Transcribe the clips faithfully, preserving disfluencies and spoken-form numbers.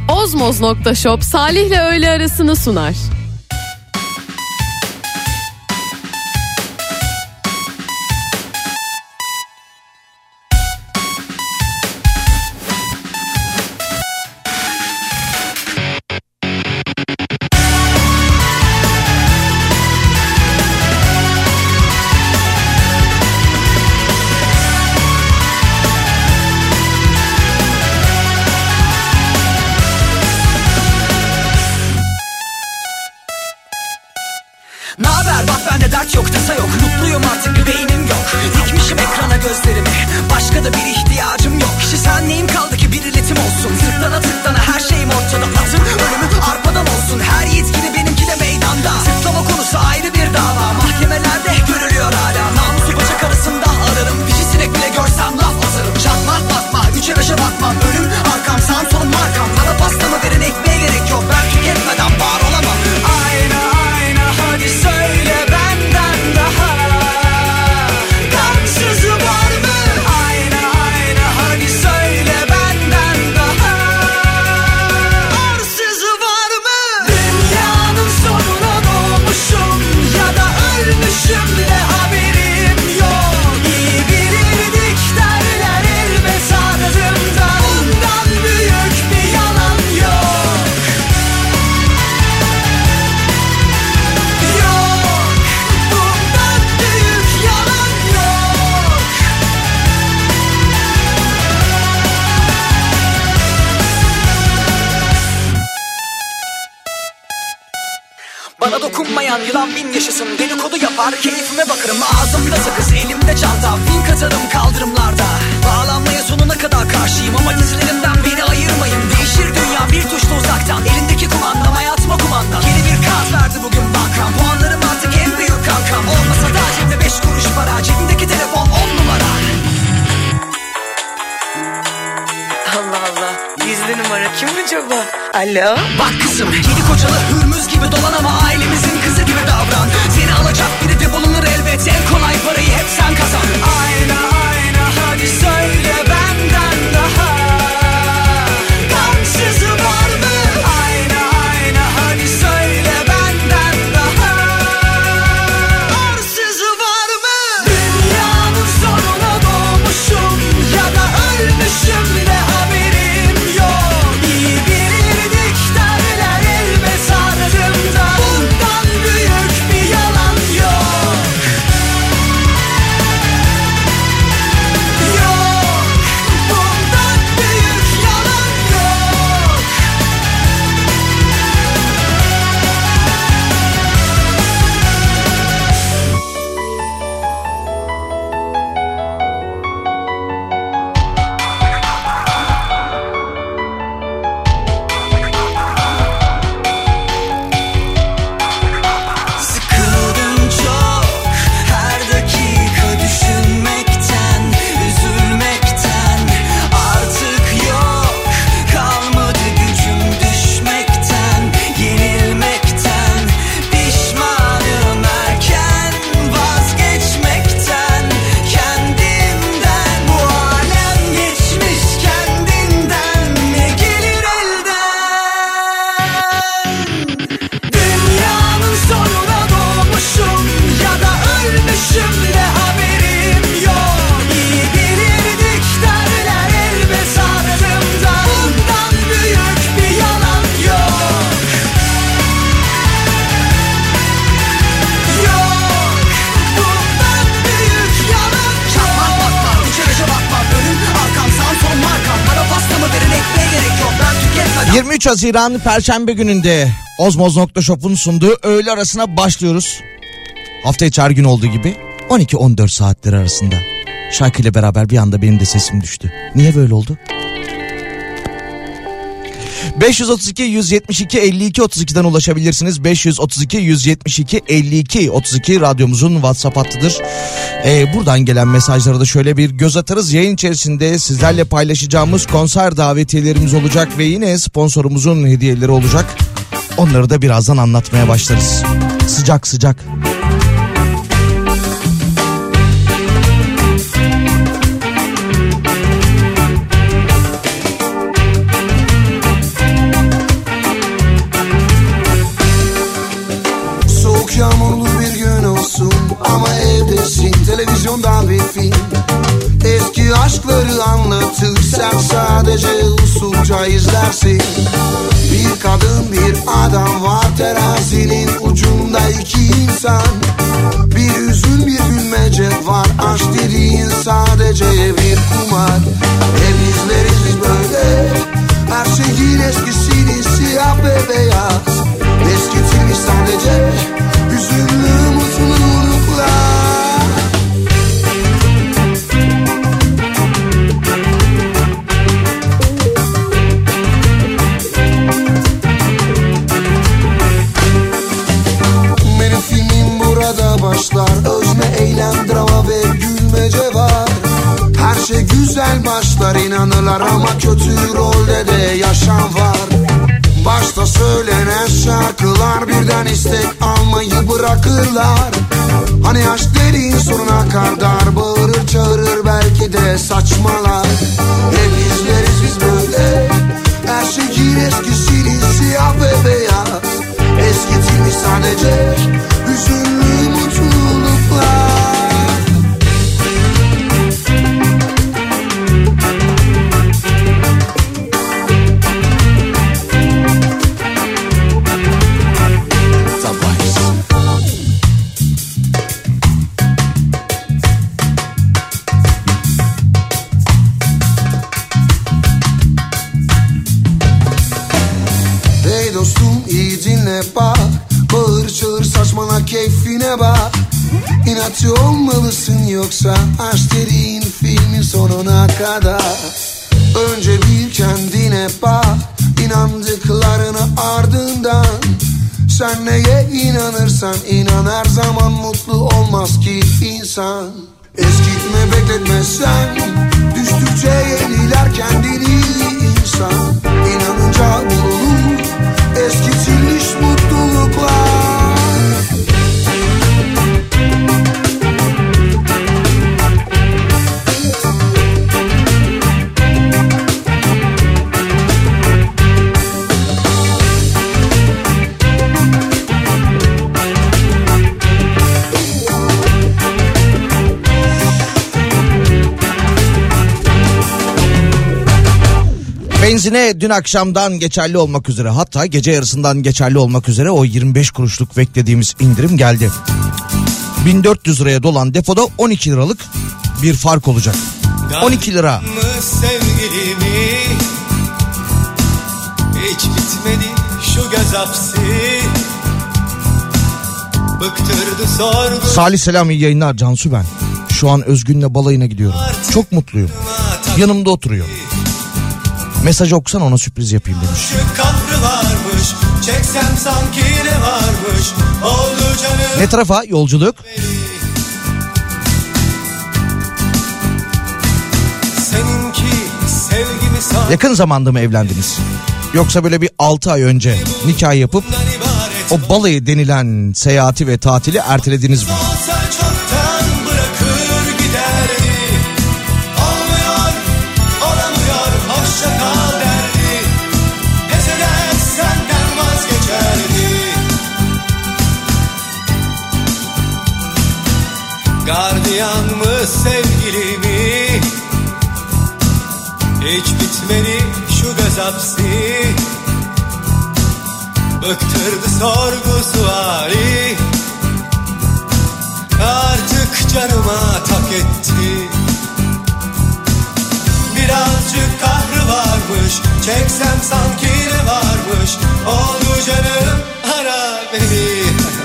Ozmoz nokta shop Salih'le öğle arasını sunar. Bana dokunmayan yılan bin yaşasın. Dedikodu yapar keyfime bakarım. Ağzımda sakız elimde çanta. Bin katarım kaldırımlarda. Bağlanmaya sonuna kadar karşıyım ama dizlerimden beni ayırmayın. Değişir dünya bir tuşla uzaktan. Elindeki kumandam hayatıma kumanda. Yeni bir kart verdi bugün bankam. Puanlarım artık en büyük kankam. Olmasa da cebimde beş kuruş para. Cebimdeki telefon on numara. Allah Allah, gizli numara kim acaba? Alo. Bak kızım, yedi kocalı hürmüz gibi dolan ama ailemizin kızı gibi davran. Seni alacak biri de bulunur elbet. En kolay parayı hep sen kazan. Ayna ayna hadi söyle benden daha kansızı var mı? Ayna ayna hadi söyle benden daha arsızı var mı? Dünyanın sonuna doğmuşum ya da ölmüşüm de haberim yok. İyi bilirdik derler elbet ardımda. Bundan büyük bir yalan yok. Yok, bundan büyük yalan yok. Sıkıldım çok her dakika düşünmekten, üzülmekten. Artık yok kalmadı gücüm düşmekten, yenilmekten. Pişmanım erken vazgeçmekten, kendimden. Bu alem geçmiş kendinden, ne gelir elden? Dünyanın sonuna doğmuşum ya da ölmüşüm de haberim yok. İyi bilirdik derler elbet ardımda. Bundan büyük bir yalan yok. Yok, bundan büyük yalan yok. Çakmak bakma, içerişe bakma. Önüm arkam sağım solum markam. Bana pastamı verin ekmeğe gerek yok. Ben tüketmeden. yirmi üç Haziran Perşembe gününde Ozmoz nokta shop'un sunduğu öğle arasına başlıyoruz. Hafta içi her gün olduğu gibi on iki on dört saatleri arasında. Şarkıyla beraber bir anda benim de sesim düştü. Niye böyle oldu? beş yüz otuz iki yüz yetmiş iki elli iki otuz iki'den ulaşabilirsiniz. beş yüz otuz iki yüz yetmiş iki elli iki otuz iki radyomuzun WhatsApp hattıdır. Ee, buradan gelen mesajlara da şöyle bir göz atarız. Yayın içerisinde sizlerle paylaşacağımız konser davetiyelerimiz olacak ve yine sponsorumuzun hediyeleri olacak. Onları da birazdan anlatmaya başlarız. Sıcak sıcak. boyunca izlersin. Bir kadın bir adam var, terazinin ucunda iki insan. Bir üzün bir gülmece var, aşk dediğin sadece bir kumar. Hep izleriz biz böyle, her şeyin eskisini, siyah ve beyaz. Eskitilmiş sadece hüzünlü mutluluklar. Benim filmim burada başlar, özne, eylem, drama ve gülmece var. Her şey güzel başlar, inanırlar ama kötü rolde de yaşam var. Başta söylenen şarkılar birden istek almayı bırakırlar. Hani aşk dediğin sonuna kadar bağırır çağırır, belki de saçmalar. Hep izleriz biz böyle, her şeyin eskisini, siyah ve beyaz. Eskitilmiş sadece hüzünlü mutluluklar. Bak, bağır çağır saçmala keyfine bak. İnatçı olmalısın yoksa aşk dediğin filmin sonuna kadar. Önce bir kendine bak, inandıklarını ardından. Sen neye inanırsan inan, her zaman mutlu olmaz ki insan. Eskitme bekletme sen, düştükçe yeniler kendini insan. İnanınca bulunur eskitilmiş mutluluklar. Benzine dün akşamdan geçerli olmak üzere, hatta gece yarısından geçerli olmak üzere o yirmi beş kuruşluk beklediğimiz indirim geldi. bin dört yüz liraya dolan depoda on iki liralık bir fark olacak. on iki lira. Sevgilimi, hiç bitmedi şu göz hapsi. Bıktırdı sordu. Salih selam, iyi yayınlar. Cansu ben. Şu an Özgün'le balayına gidiyorum. Çok mutluyum. Yanımda oturuyor. Mesajı okusan ona sürpriz yapayım demiş. Varmış, çeksem sanki ne varmış, oldu canım. Ne tarafa yolculuk? Seninki sevgimi san. Yakın zamanda mı evlendiniz? Yoksa böyle bir altı ay önce nikah yapıp o balayı denilen seyahati ve tatili ertelediniz mi? Gardiyan mı sevgilimi, hiç bitmedi şu göz hapsi. Bıktırdı sorgu suali, artık canıma tak etti. Birazcık kahrı varmış, çeksem sanki ne varmış, oldu canım ara beni.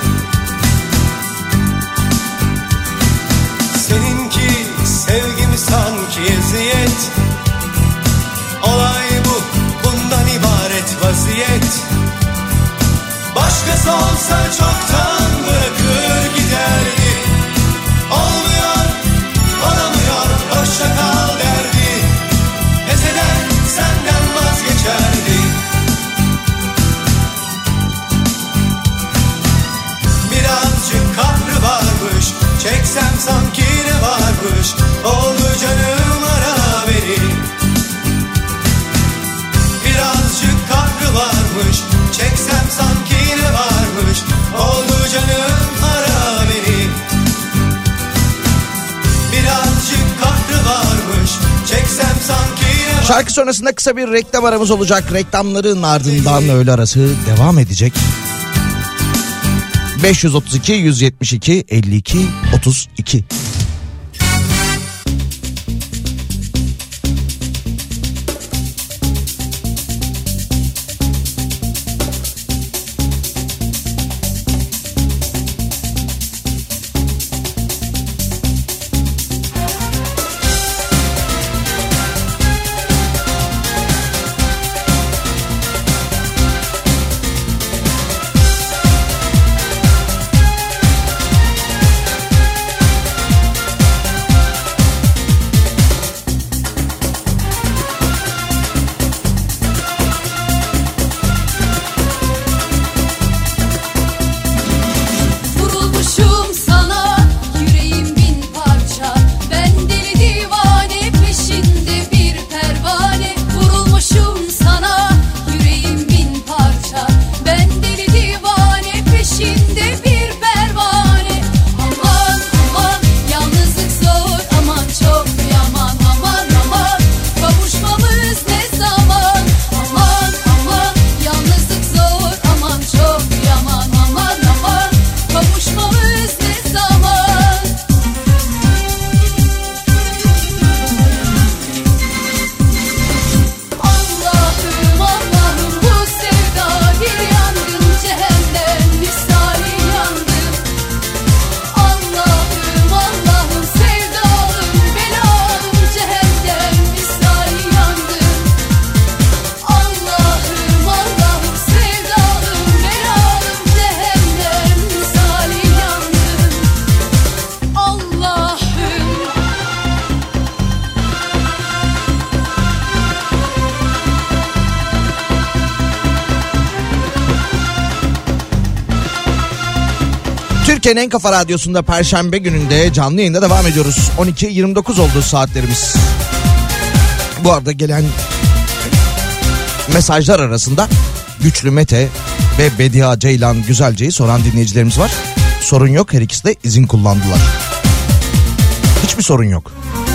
Seninki sevgimi sanki eziyet, olay bu, bundan ibaret vaziyet. Başkası olsa çoktan bırakır giderdi. Olmuyor, olamıyor, hoşça kal derdi. Pes eder, senden vazgeçerdi. Birazcık kahrı varmış, çeksem sanki ne varmış, oldu canım ara beni. Birazcık kahrı varmış, çeksem sanki ne varmış, oldu canım ara beni. Birazcık kahrı varmış, çeksem sanki ne varmış. Şarkı sonrasında kısa bir reklam aramız olacak. Reklamların ardından öğle arası devam edecek. beş yüz otuz iki yüz yetmiş iki elli iki otuz iki. Türkiye'nin en kafa radyosunda Perşembe gününde canlı yayında devam ediyoruz. on iki yirmi dokuz oldu saatlerimiz. Bu arada gelen mesajlar arasında Güçlü Mete ve Bediha Ceylan Güzelce'yi soran dinleyicilerimiz var. Sorun yok, her ikisi de izin kullandılar. Hiçbir sorun yok.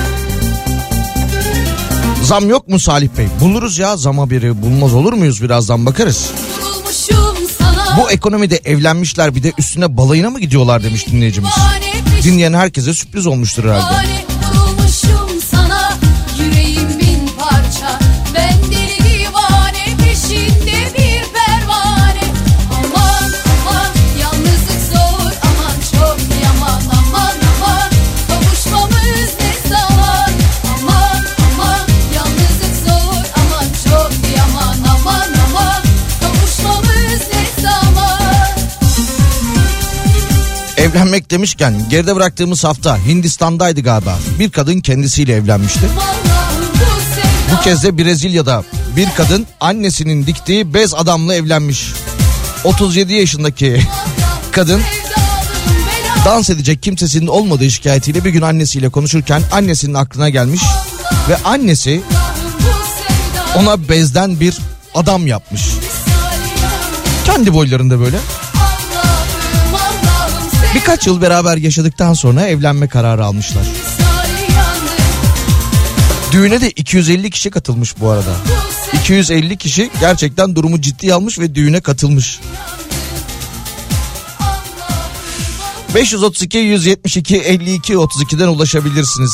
Zam yok mu Salih Bey? Buluruz ya zama biri. Bulmaz olur muyuz, birazdan bakarız. Bu ekonomide evlenmişler bir de üstüne balayına mı gidiyorlar demiş dinleyicimiz. Dinleyen herkese sürpriz olmuştur herhalde. Sana, yüreğim bin parça. Ben deli divane peşinde bir pervane. Aman aman yalnızlık zor, aman çok yaman, aman aman kavuşmamız ne zaman. Aman aman yalnızlık zor, aman çok yaman, aman aman kavuşmamız ne zaman. Evlenmek demişken geride bıraktığımız hafta Hindistan'daydı galiba. Bir kadın kendisiyle evlenmişti. Bu kez de Brezilya'da bir kadın annesinin diktiği bez adamla evlenmiş. otuz yedi yaşındaki kadın dans edecek kimsesinin olmadığı şikayetiyle bir gün annesiyle konuşurken annesinin aklına gelmiş ve annesi ona bezden bir adam yapmış. Kendi boylarında böyle. Birkaç yıl beraber yaşadıktan sonra evlenme kararı almışlar. Düğüne de iki yüz elli kişi katılmış bu arada. iki yüz elli kişi gerçekten durumu ciddiye almış ve düğüne katılmış. beş yüz otuz iki yüz yetmiş iki elli iki otuz iki'den ulaşabilirsiniz.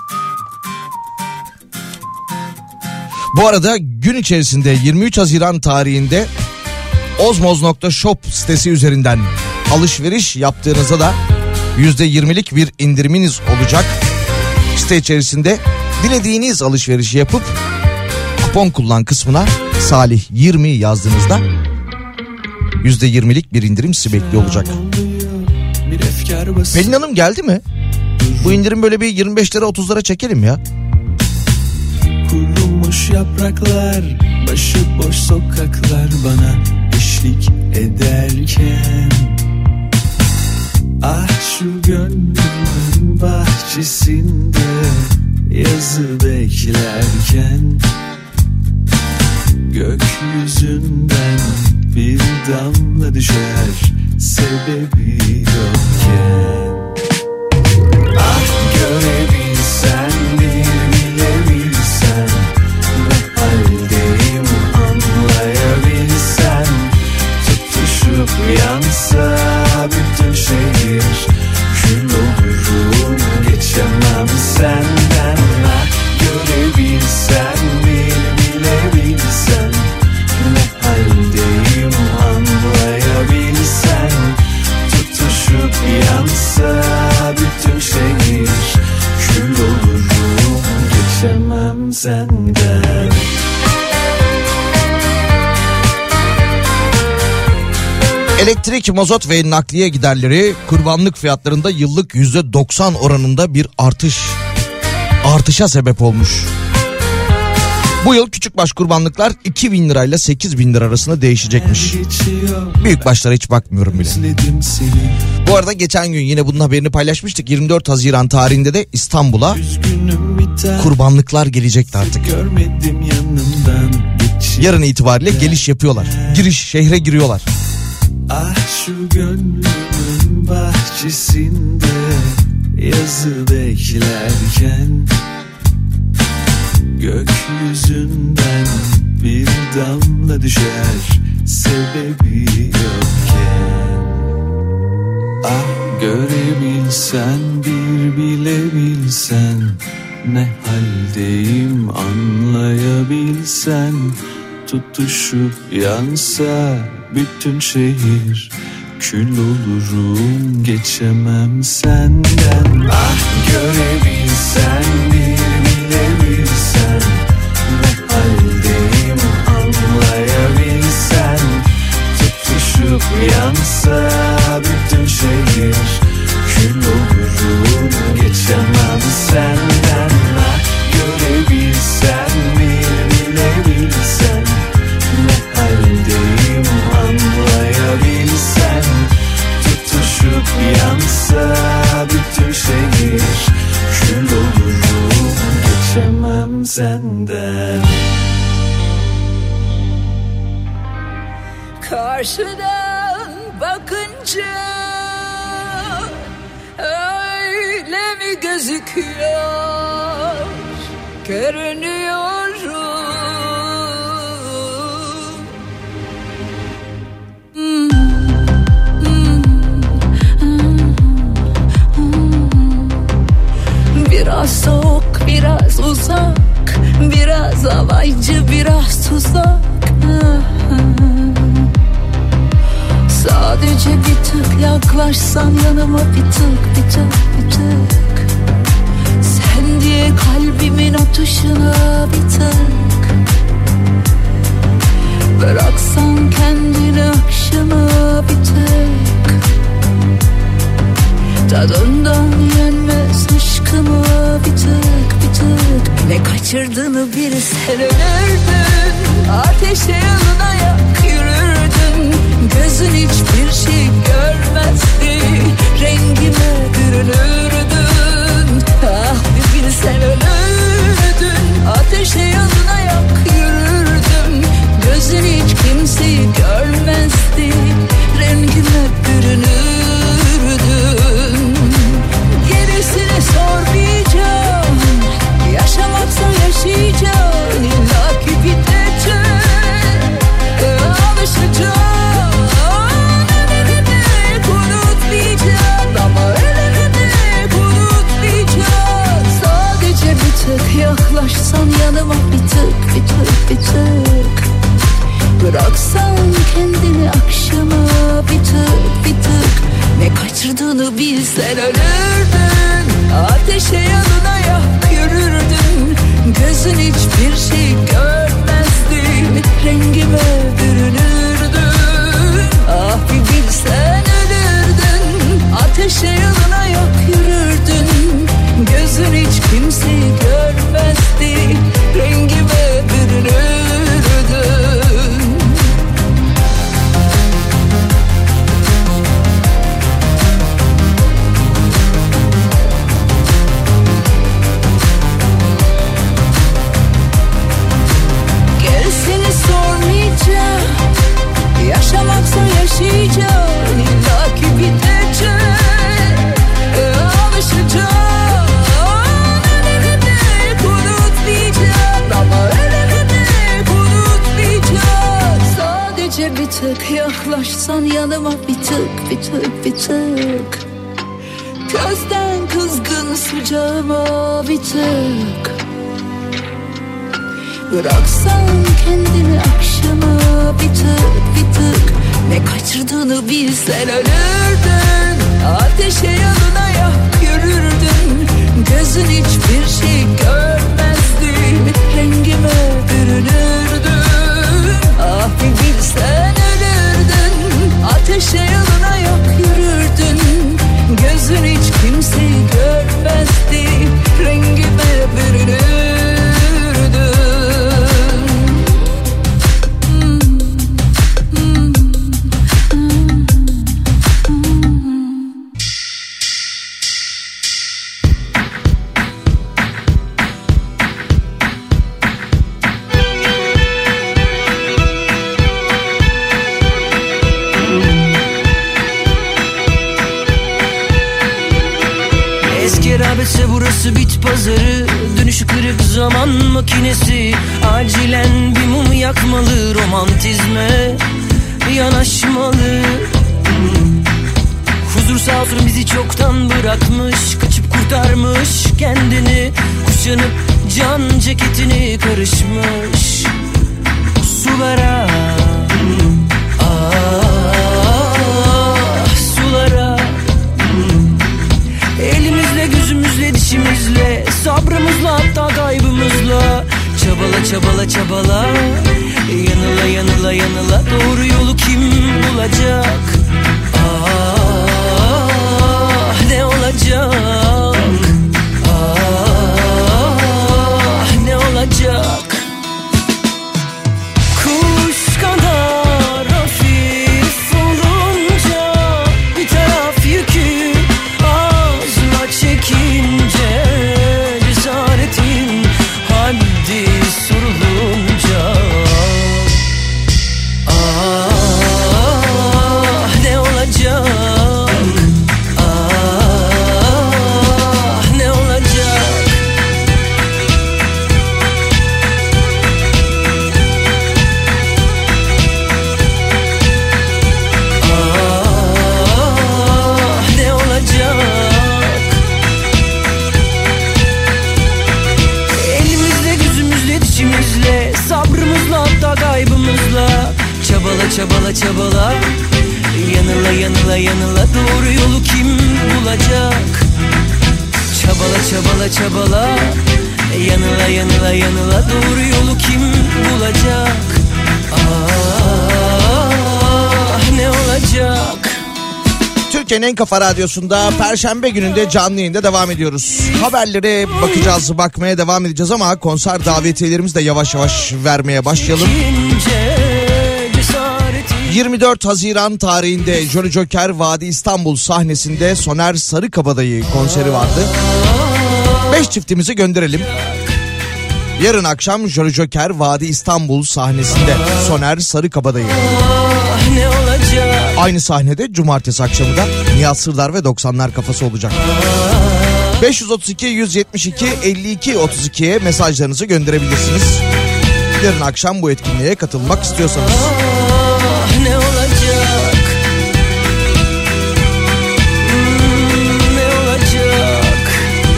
Bu arada gün içerisinde yirmi üç Haziran tarihinde ozmoz nokta shop sitesi üzerinden alışveriş yaptığınızda da yüzde yirmilik bir indiriminiz olacak. Site içerisinde dilediğiniz alışverişi yapıp kupon kullan kısmına Salih yirmi yazdığınızda yüzde yirmilik bir indirim sizi bekliyor olacak. Pelin Hanım geldi mi? Bu indirim böyle bir yirmi beşlere otuzlara çekelim ya. Kurumuş yapraklar, başıboş sokaklar bana eşlik ederken, ah şu gönlümün bahçesinde yazı beklerken, gökyüzünden bir damla düşer sebebi yokken. Ah görebilsen, bir bilebilsen, Elektrik, mazot ve nakliye giderleri kurbanlık fiyatlarında yıllık yüzde doksan oranında bir artış artışa sebep olmuş. Bu yıl küçükbaş kurbanlıklar iki bin lirayla sekiz bin lira arasında değişecekmiş. Büyükbaşlara hiç bakmıyorum bile. Bu arada geçen gün yine bunun haberini paylaşmıştık. yirmi dört Haziran tarihinde de İstanbul'a kurbanlıklar gelecekti artık. Yarın itibariyle geliş yapıyorlar. Giriş, şehre giriyorlar. Ah şu gönlümün bahçesinde yazı beklerken gökyüzünden bir damla düşer sebebi yokken. Ah görebilsen bir bilebilsen ne haldeyim anlayabilsen. Tutuşup yansa bütün şehir kül olurum geçemem senden. Ah görebilsen bir bilebilsen ne haldeyim anlayabilsen. Tutuşup yansa bütün şehir kül olurum geçemem senden. Ah görebilsen bir bilebilsen ne haldeyim anlayabilsen. Tutuşup yansa bütün şehir kül olurum geçemem senden. Karşıdan bakınca öyle mi gözüküyor, görünüyorum. Hmm. Hmm. Hmm. Biraz soğuk, biraz uzak, biraz alaycı, biraz tuzak. Sadece bir tık yaklaşsan yanıma, bir tık, bir tık, bir tık. Sen diye kalbimin atışına bir tık. Bıraksan kendini akşama bir tık. Tadından yenmez aşkıma bir tık, bir tık. Ne kaçırdığını bilsen ölürdün. Ateşe yanına yak yürürdün. Gözün hiçbir şey görmezdi. Rengime bürünürdün. Ah bir bilsen ölürdün. Ateşe yanına yak yürürdüm. Gözün hiç kimseyi görmezdi. Rengime bürünürdün. Gerisini sormayacağım. Yaşamaksa yaşayacağım. İlla ki bitecek. Alışacağım. Yaklaşsan yanıma bir tık, bir tık, bir tık. Bıraksan kendini akşama bir tık, bir tık. Ne kaçırdığını bilsen ölürdün. Ateşe yanına yak yürürdün. Gözün hiçbir şey görmezdi. Rengime bürünürdün. Ah bir bilsen ölürdün. Ateşe yanına yak yürürdün. Gözün hiç kimseyi görmezdi. Rengime bürünürdün. Gerisini sormayacağım. Yaşamaksa yaşayacağım. İlla ki bitecek. Alışacağım. Bir tık yaklaşsan yanıma bir tık, bir tık, bir tık. Gözden kızgın sıcağıma bir tık. Bıraksan kendini akşama bir tık, bir tık. Ne kaçırdığını bilsen ölürdün. Ateşe yanına yak yürürdün. Gözün hiçbir şey görmezdi. Rengime bürünürdün. Ah bir bilsen ölürdün. Ateşe Meğerse burası bit pazarı, dönüşü kırık zaman makinesi. Acilen bir mum yakmalı, romantizme yanaşmalı. Huzur sağ olsun bizi çoktan bırakmış, kaçıp kurtarmış kendini. Kuşanıp can ceketini karışmış sulara. Ah sulara. Elimizle gözümüzle dişimizle, sabrımızla hatta kaybımızla. Çabala çabala çabala, yanıla yanıla yanıla, doğru yolu kim bulacak? Ah ne olacak? Ah ne olacak? Kuş kadar hafif olunca bir taraf yükü ağzına çekince, cesaretin haddi sorulunca. Ah ne olacak? Ah ne olacak? Ah ne olacak? Elimizle gözümüzle dişimizle, sabrımızla hatta kaybımızla. Çabala çabala çabala, yanıla yanıla yanıla, doğru yolu kim bulacak? Çabala çabala çabala, yanıla yanıla yanıla, doğru yolu kim bulacak? Ah ne olacak? Türkiye'nin en kafa radyosunda Perşembe gününde canlı yayında devam ediyoruz. Haberlere bakacağız, bakmaya devam edeceğiz ama konser davetiyelerimizi de yavaş yavaş vermeye başlayalım. yirmi dört Haziran tarihinde Jolly Joker Vadi İstanbul sahnesinde Soner Sarıkabadayı konseri vardı. Beş çiftimizi gönderelim. Yarın akşam Jolly Joker Vadi İstanbul sahnesinde Soner Sarıkabadayı. Aynı sahnede cumartesi akşamı da Nihat Sırdar ve doksanlar kafası olacak. beş yüz otuz iki yüz yetmiş iki elli iki otuz iki'ye mesajlarınızı gönderebilirsiniz. Yarın akşam bu etkinliğe katılmak istiyorsanız. Ne olacak? Hmm, ne olacak?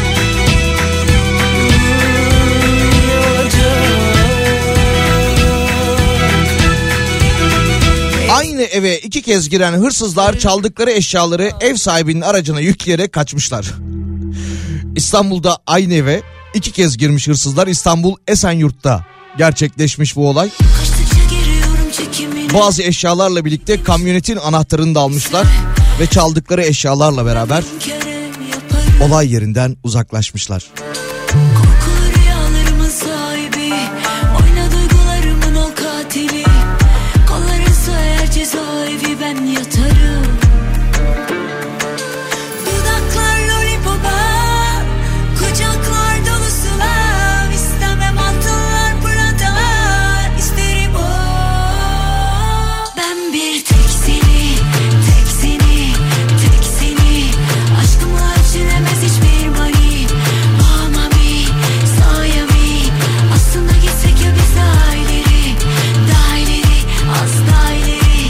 Hmm, ne olacak? Aynı eve iki kez giren hırsızlar çaldıkları eşyaları ev sahibinin aracına yükleyerek kaçmışlar. İstanbul'da aynı eve iki kez girmiş hırsızlar. İstanbul Esenyurt'ta gerçekleşmiş bu olay. Bazı eşyalarla birlikte kamyonetin anahtarını da almışlar ve çaldıkları eşyalarla beraber olay yerinden uzaklaşmışlar. Korkulu rüyalarımın sahibi, oyna duygularımın ol katili. Kolların sayar cezaevi, ben yatarım. Dudaklar lollipopa, kucaklar dolusu lav. İstemem altınlar pırlanta, isterim o. Ben bir tek seni, tek seni, tek seni. Aşkımla ölçülemez hiçbir mani. Mami, sayami. Aslında gitsek ya biz daha ileri, daha ileri, az daha ileri.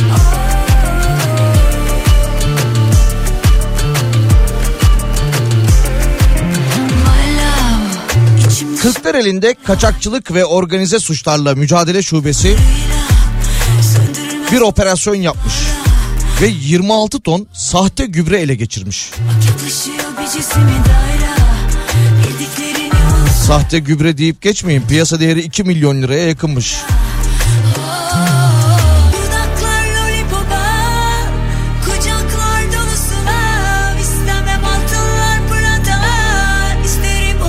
My love, içimde Kırklareli'nde kaçakçılık ve organize suçlarla mücadele şubesi söndürülmez bir operasyon yapmış ve yirmi altı ton sahte gübre ele geçirmiş. yaklaşıyor bir cismi daire. Bildiklerini yol. Sahte gübre deyip geçmeyin, piyasa değeri iki milyon liraya yakınmış. Dudaklar lollipopa, kucaklar dolusu lav. İstemem altınlar pırlanta, isterim o.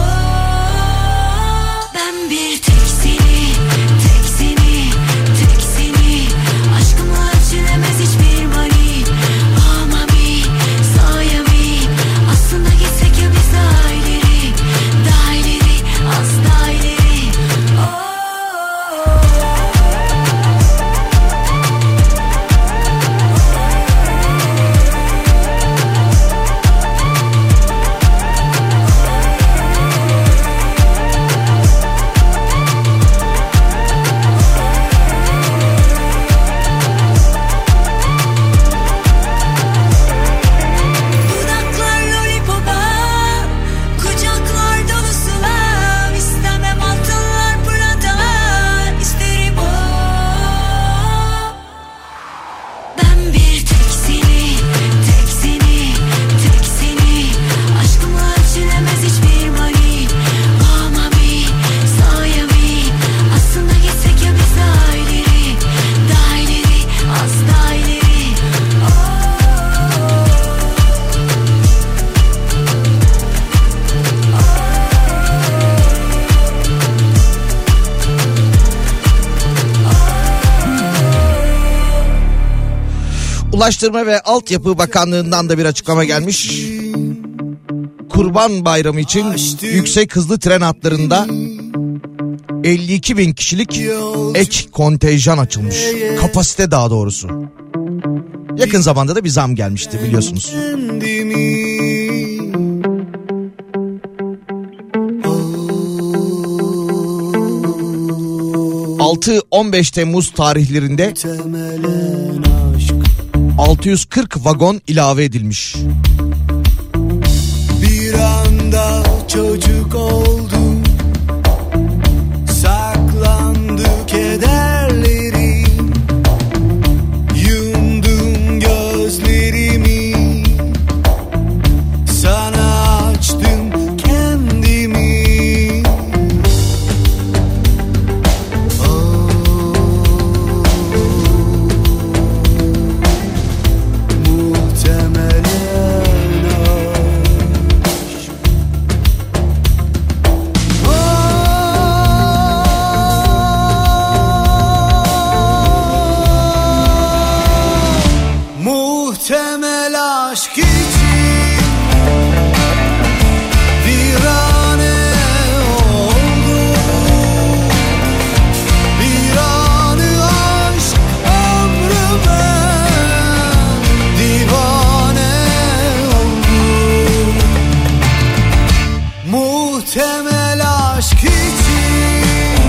Ben bir tek seni, tek seni, tek seni. Aşkımla ölçülemez hiçbir mani. Mami, sayami. Aslında gitsek ya biz daha ileri, daha ileri, az daha ileri. Oh. Ulaştırma ve Altyapı Bakanlığı'ndan da bir açıklama gelmiş. Kurban Bayramı için yüksek hızlı tren hatlarında elli iki bin kişilik ek kontenjan açılmış. Kapasite daha doğrusu. Yakın zamanda da bir zam gelmişti biliyorsunuz. altı on beş Temmuz tarihlerinde altı yüz kırk vagon ilave edilmiş. Bir anda çocuk oldum, saklandı kederlerim, yumdum gözlerimi, sana açtım kendimi. Oh, muhtemelen aşk için virane oldum, bir anı aşk ömrüme divane oldum. Muhtemel aşk için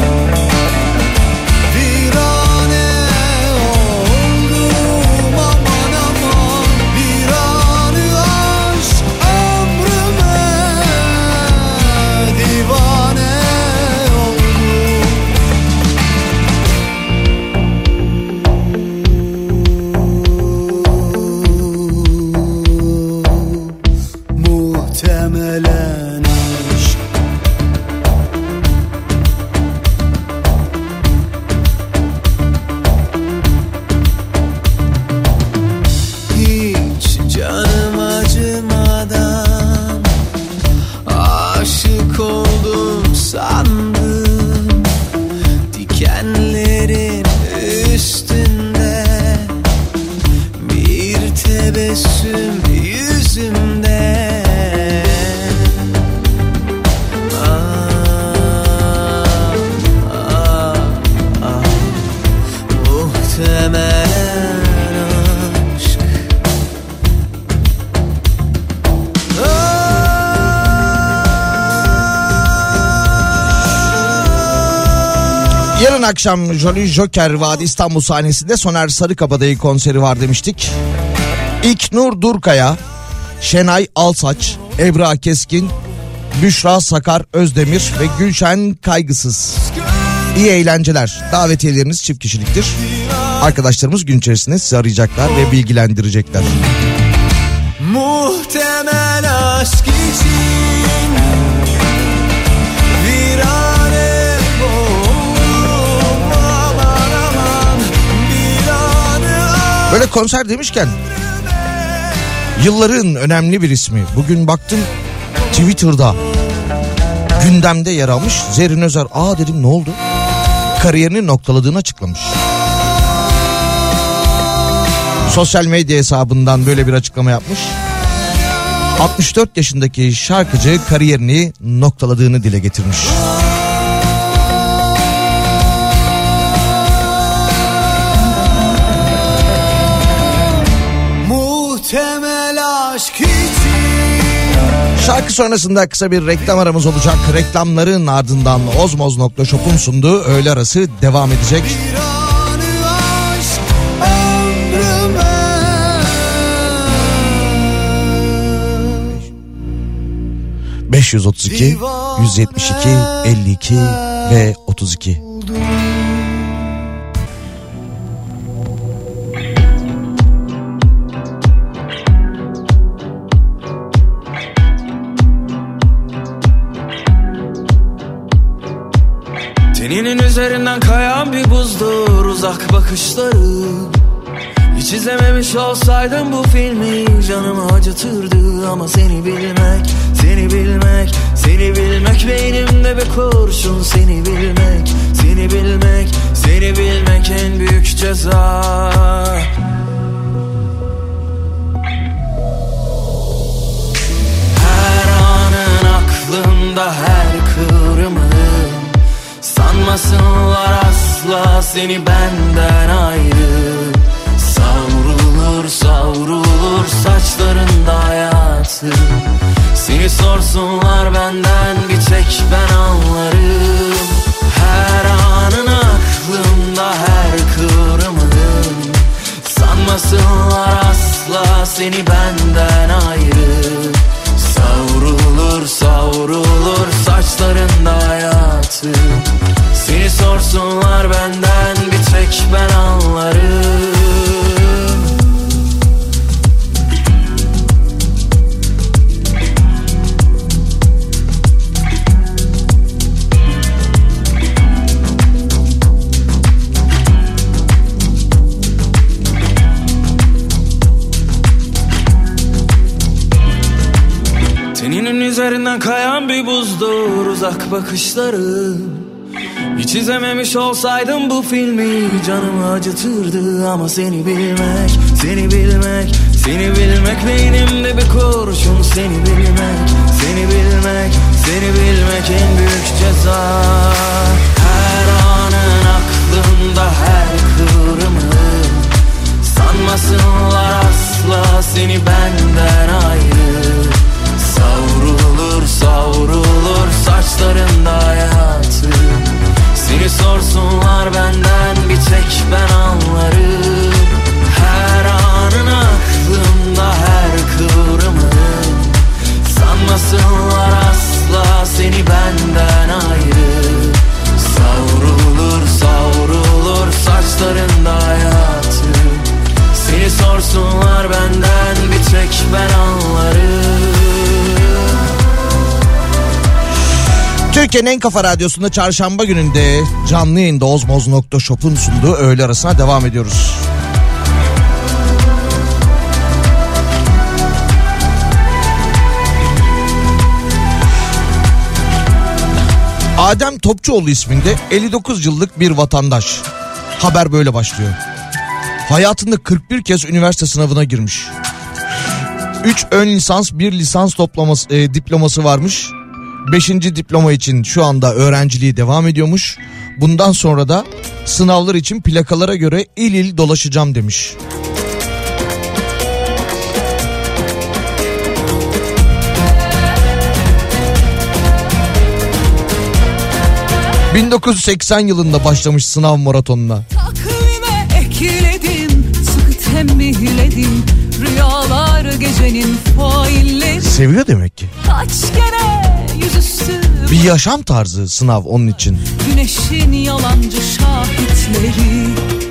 virane oldum, aman aman, bir anı aşk ömrüme divane oldum. Muhtemelen aşk. Hiç canım acımadan aşık oldum sandım, dikenlerin üstünde bir tebessüm yüzümde. Ah, ah, ah. Muhtemelen aşk. Yarın akşam Jolly Joker Vadi İstanbul sahnesinde Soner Sarıkabadayı konseri var demiştik. İlknur Durkaya, Şenay Alsaç, Ebra Keskin, Büşra Sakar Özdemir ve Gülşen Kaygısız. İyi eğlenceler. Davetiyeleriniz çift kişiliktir. Arkadaşlarımız gün içerisinde sizi arayacaklar ve bilgilendirecekler. Muhtemel aşk için virane oldum, aman aman, bir anı aşk. Böyle konser demişken yılların önemli bir ismi. Bugün baktım Twitter'da gündemde yer almış. Zerrin Özer, aa dedim ne oldu? Kariyerini noktaladığını açıklamış. Sosyal medya hesabından böyle bir açıklama yapmış. altmış dört yaşındaki şarkıcı kariyerini noktaladığını dile getirmiş. Muhtemel aşk için. Şarkı sonrasında kısa bir reklam aramız olacak. Reklamların ardından ozmoz nokta shop'un sunduğu öğle arası devam edecek. Bir anı aşk ömrüme. beş yüz otuz iki yüz yetmiş iki elli iki ve otuz iki. Teninin üzerinden kayan bir buzdur uzak bakışları. Hiç izlememiş olsaydım bu filmi canımı acıtırdı. Ama seni bilmek, seni bilmek, seni bilmek beynimde bir kurşun. Seni bilmek, seni bilmek, seni bilmek en büyük ceza. seni benden ayrı. Savrulur savrulur saçlarında hayatı. Seni sorsunlar benden bir tek ben anlarım. Her anın aklımda her kıvrımın. Sanmasınlar asla seni benden ayrı. Savrulur savrulur saçlarında hayatı. Seni sorsunlar benden bir tek ben anlarım. Teninin üzerinden kayan bir buzdur uzak bakışları. Hiç izlememiş olsaydım bu filmi canımı acıtırdı. Ama seni bilmek, seni bilmek, seni bilmek beynimde bir kurşun. Seni bilmek, seni bilmek, seni bilmek en büyük ceza. Her anın aklımda her kıvrımın. Sanmasınlar asla seni benden ayrı. Savrulur savrulur saçlarında hayatı. Seni sorsunlar benden bir tek ben anlarım. Her anın aklımda her kıvrımın. Sanmasınlar asla seni benden ayrı. Savrulur savrulur saçlarında hayatı. Seni sorsunlar benden bir tek ben anlarım. Türkiye'nin en kafa radyosunda çarşamba gününde canlı yayında ozmoz nokta shop'un sunduğu öğle arasına devam ediyoruz. Adem Topçuoğlu isminde elli dokuz yıllık bir vatandaş. Haber böyle başlıyor. Hayatında kırk bir kez üniversite sınavına girmiş. üç ön lisans, bir lisans toplaması, e, diploması varmış. beşinci diploma için şu anda öğrenciliği devam ediyormuş. Bundan sonra da sınavlar için plakalara göre il il dolaşacağım demiş. bin dokuz yüz seksen yılında başlamış sınav maratonuna. Takvime ekledim, sıkı tembihledim. Rüyalar gecenin failleri. Seviyor demek ki. Kaç kere yüzüstü. Bir yaşam tarzı sınav onun için. Güneşin yalancı şahitleri.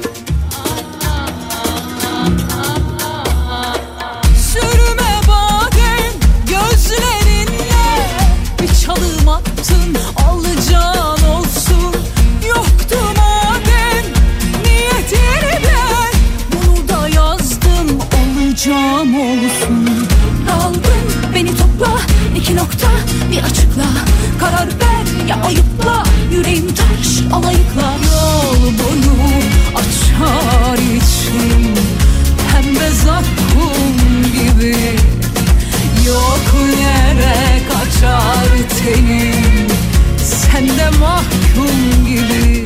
Sürme badem gözlerinle. Bir çalım attın alacağın olsun. Yoktu madem niyetini ben. Bunu da yazdım olacağım olsun. Aldın beni topla iki nokta bir açıkla. Karar ver ya ayıpla. Yüreğim taş alayıkla. Yol boyu açar içim. Pembe zakkum gibi. Yok yere kaçar tenim. Sen de mahkum gibi.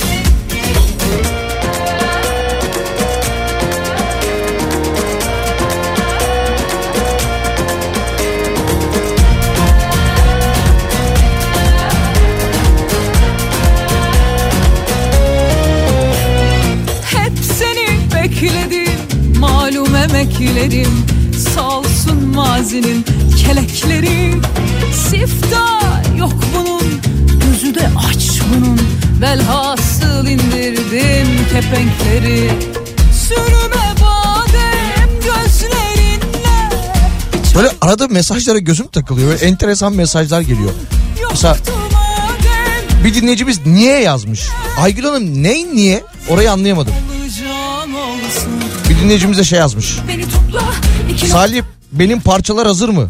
Bekledim, malum emeklerim. Salsın mazinin kelekleri. Siftah yok bunun, gözü de aç bunun. Velhasıl indirdim kepenkleri. Sürme badem gözlerinle. Böyle arada mesajlara gözüm takılıyor. Böyle enteresan mesajlar geliyor. Mesela bir dinleyicimiz niye yazmış? Aygül Hanım ne niye? Orayı anlayamadım. Bir dinleyicimiz de şey yazmış. Salih benim parçalar hazır mı?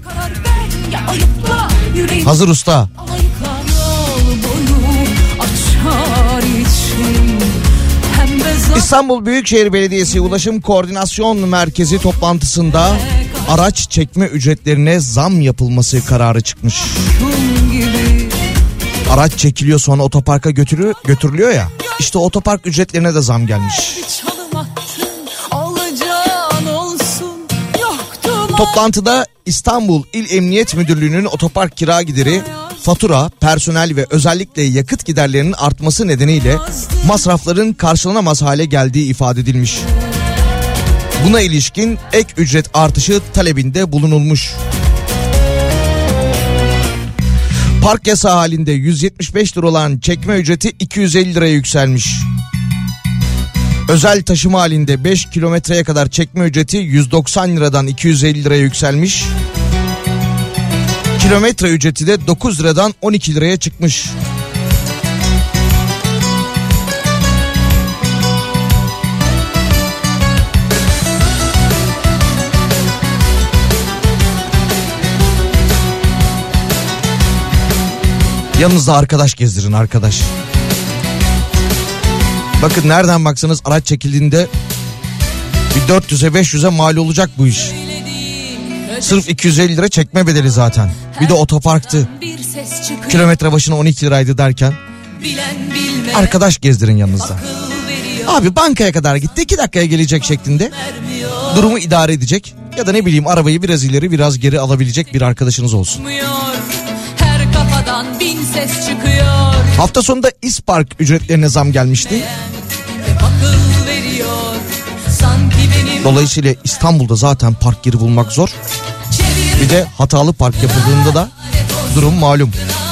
Hazır usta. İstanbul Büyükşehir Belediyesi Ulaşım Koordinasyon Merkezi toplantısında araç çekme ücretlerine zam yapılması kararı çıkmış. Araç çekiliyor sonra otoparka götürüyor, götürülüyor ya. İşte otopark ücretlerine de zam gelmiş. Toplantıda İstanbul İl Emniyet Müdürlüğü'nün otopark kira gideri, fatura, personel ve özellikle yakıt giderlerinin artması nedeniyle masrafların karşılanamaz hale geldiği ifade edilmiş. Buna ilişkin ek ücret artışı talebinde bulunulmuş. Park yasağı halinde yüz yetmiş beş lira olan çekme ücreti iki yüz elli liraya yükselmiş. Özel taşıma halinde beş kilometreye kadar çekme ücreti yüz doksan liradan iki yüz elli liraya yükselmiş. Kilometre ücreti de dokuz liradan on iki liraya çıkmış. Yanınızda arkadaş gezdirin, arkadaş. Bakın nereden baksanız araç çekildiğinde bir dört yüze beş yüze mal olacak bu iş. Sırf iki yüz elli lira çekme bedeli zaten. Bir de otoparktı. Kilometre başına on iki liraydı derken. Arkadaş gezdirin yanınızda. Abi bankaya kadar gitti, iki dakikaya gelecek şeklinde. Durumu idare edecek. Ya da ne bileyim arabayı biraz ileri biraz geri alabilecek bir arkadaşınız olsun. Bin ses çıkıyor. Hafta sonunda İspark ücretlerine zam gelmişti. Veriyor, dolayısıyla İstanbul'da zaten park yeri bulmak zor. Bir de hatalı park yapıldığında da durum malum.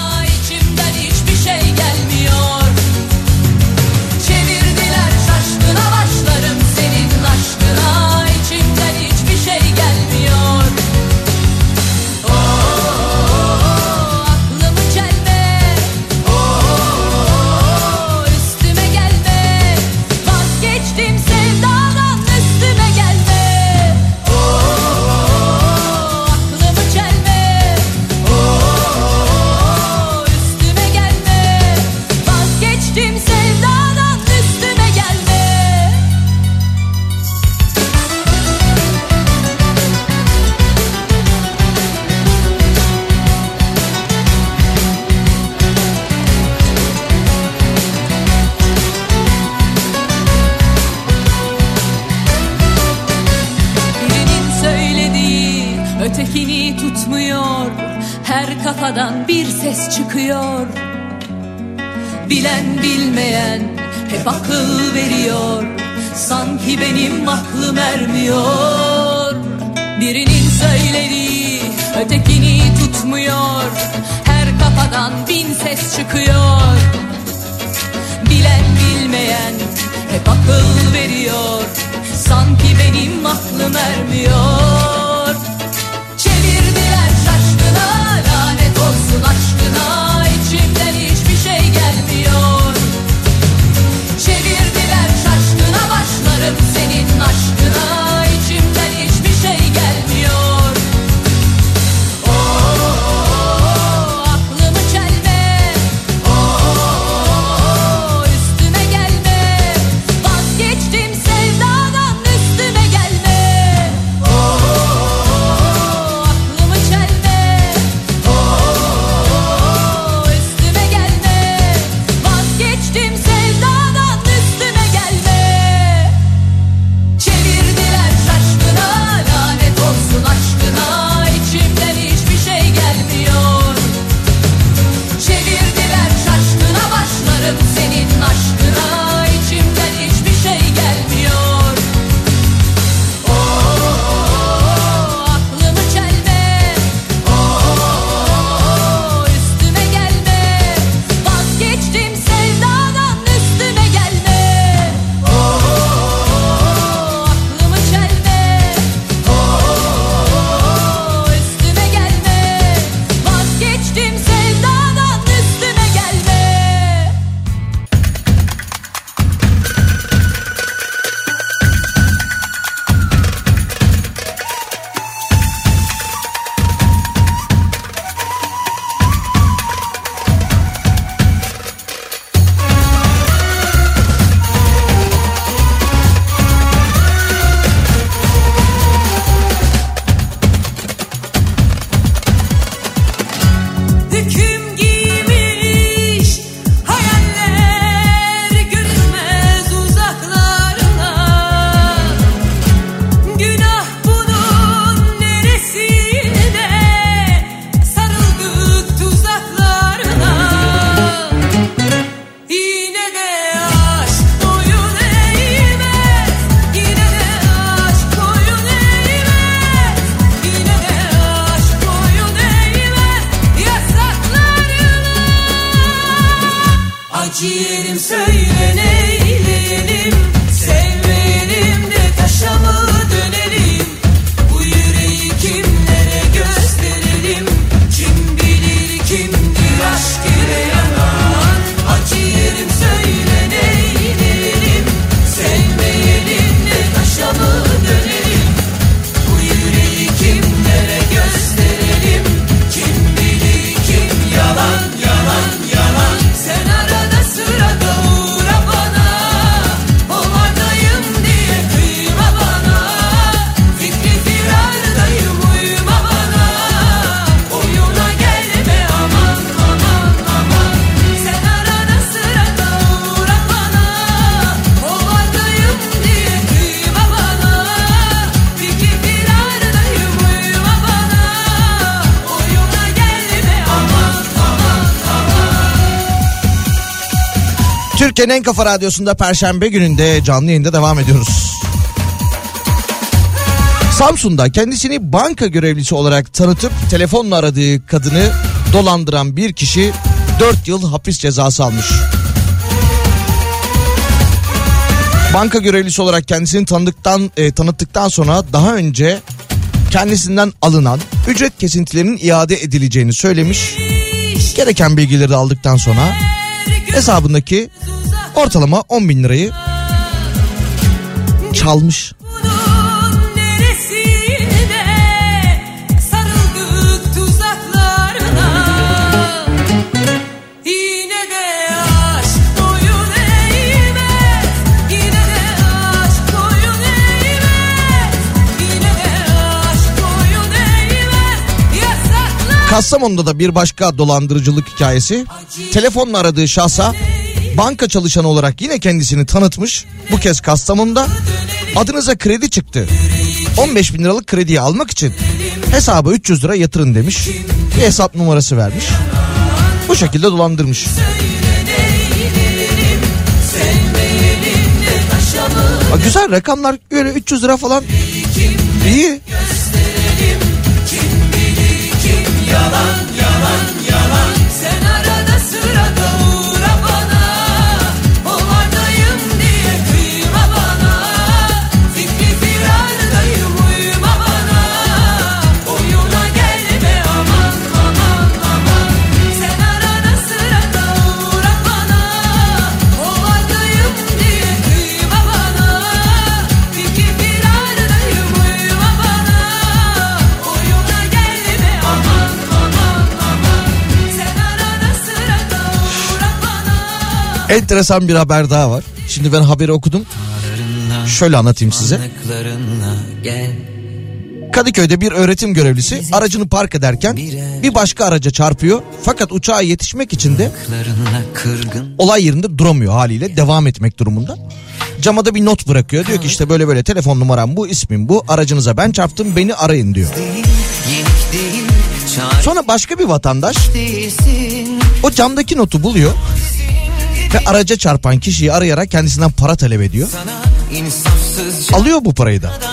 Kafadan bir ses çıkıyor. Bilen bilmeyen hep akıl veriyor. Sanki benim aklım ermiyor. Birinin söylediği ötekini tutmuyor. Her kafadan bin ses çıkıyor. Bilen bilmeyen hep akıl veriyor. Sanki benim aklım ermiyor. Çevirdiler şaşkına. Lanet olsun aşkına, içimden hiçbir şey gelmiyor. Çevirdiler şaşkına, başlarım senin aşkına, içimden hiçbir şey gelmiyor. Oo, aklımı çelme, oo, üstüme gelme, vazgeçtim sevdadan üstüme gelme. Oo, Türkiye'nin en kafa radyosunda Perşembe gününde canlı yayında devam ediyoruz. Samsun'da kendisini banka görevlisi olarak tanıtıp telefonla aradığı kadını dolandıran bir kişi dört yıl hapis cezası almış. Banka görevlisi olarak kendisini tanıdıktan, e, tanıttıktan sonra daha önce kendisinden alınan ücret kesintilerinin iade edileceğini söylemiş. Gereken bilgileri de aldıktan sonra hesabındaki ortalama on bin lirayı çalmış. Kastamonu'da da bir başka dolandırıcılık hikayesi. Telefonla aradığı şahsa banka çalışanı olarak yine kendisini tanıtmış. Bu kez Kastamonu'da adınıza kredi çıktı. on beş bin liralık krediyi almak için hesaba üç yüz lira yatırın demiş. Bir hesap numarası vermiş. Bu şekilde dolandırmış. Aa, güzel rakamlar, öyle üç yüz lira falan iyi. Yalan yalan yalan sen arada sırada uğra bana ovardayım diye kıyma bana fikri firardayım uyuma bana oyuna gelme aman aman aman sen arada sırada uğra bana ovardayım diye kıyma bana fikri firardayım uyuma bana oyuna gelme aman. Enteresan bir haber daha var. Şimdi ben haberi okudum. Şöyle anlatayım size. Kadıköy'de bir öğretim görevlisi aracını park ederken bir başka araca çarpıyor. Fakat uçağa yetişmek için de olay yerinde duramıyor, haliyle devam etmek durumunda. Cama da bir not bırakıyor. Diyor ki işte böyle böyle telefon numaram bu, ismim bu, aracınıza ben çarptım, beni arayın diyor. Sonra başka bir vatandaş o camdaki notu buluyor ve araca çarpan kişiyi arayarak kendisinden para talep ediyor. Alıyor bu parayı da.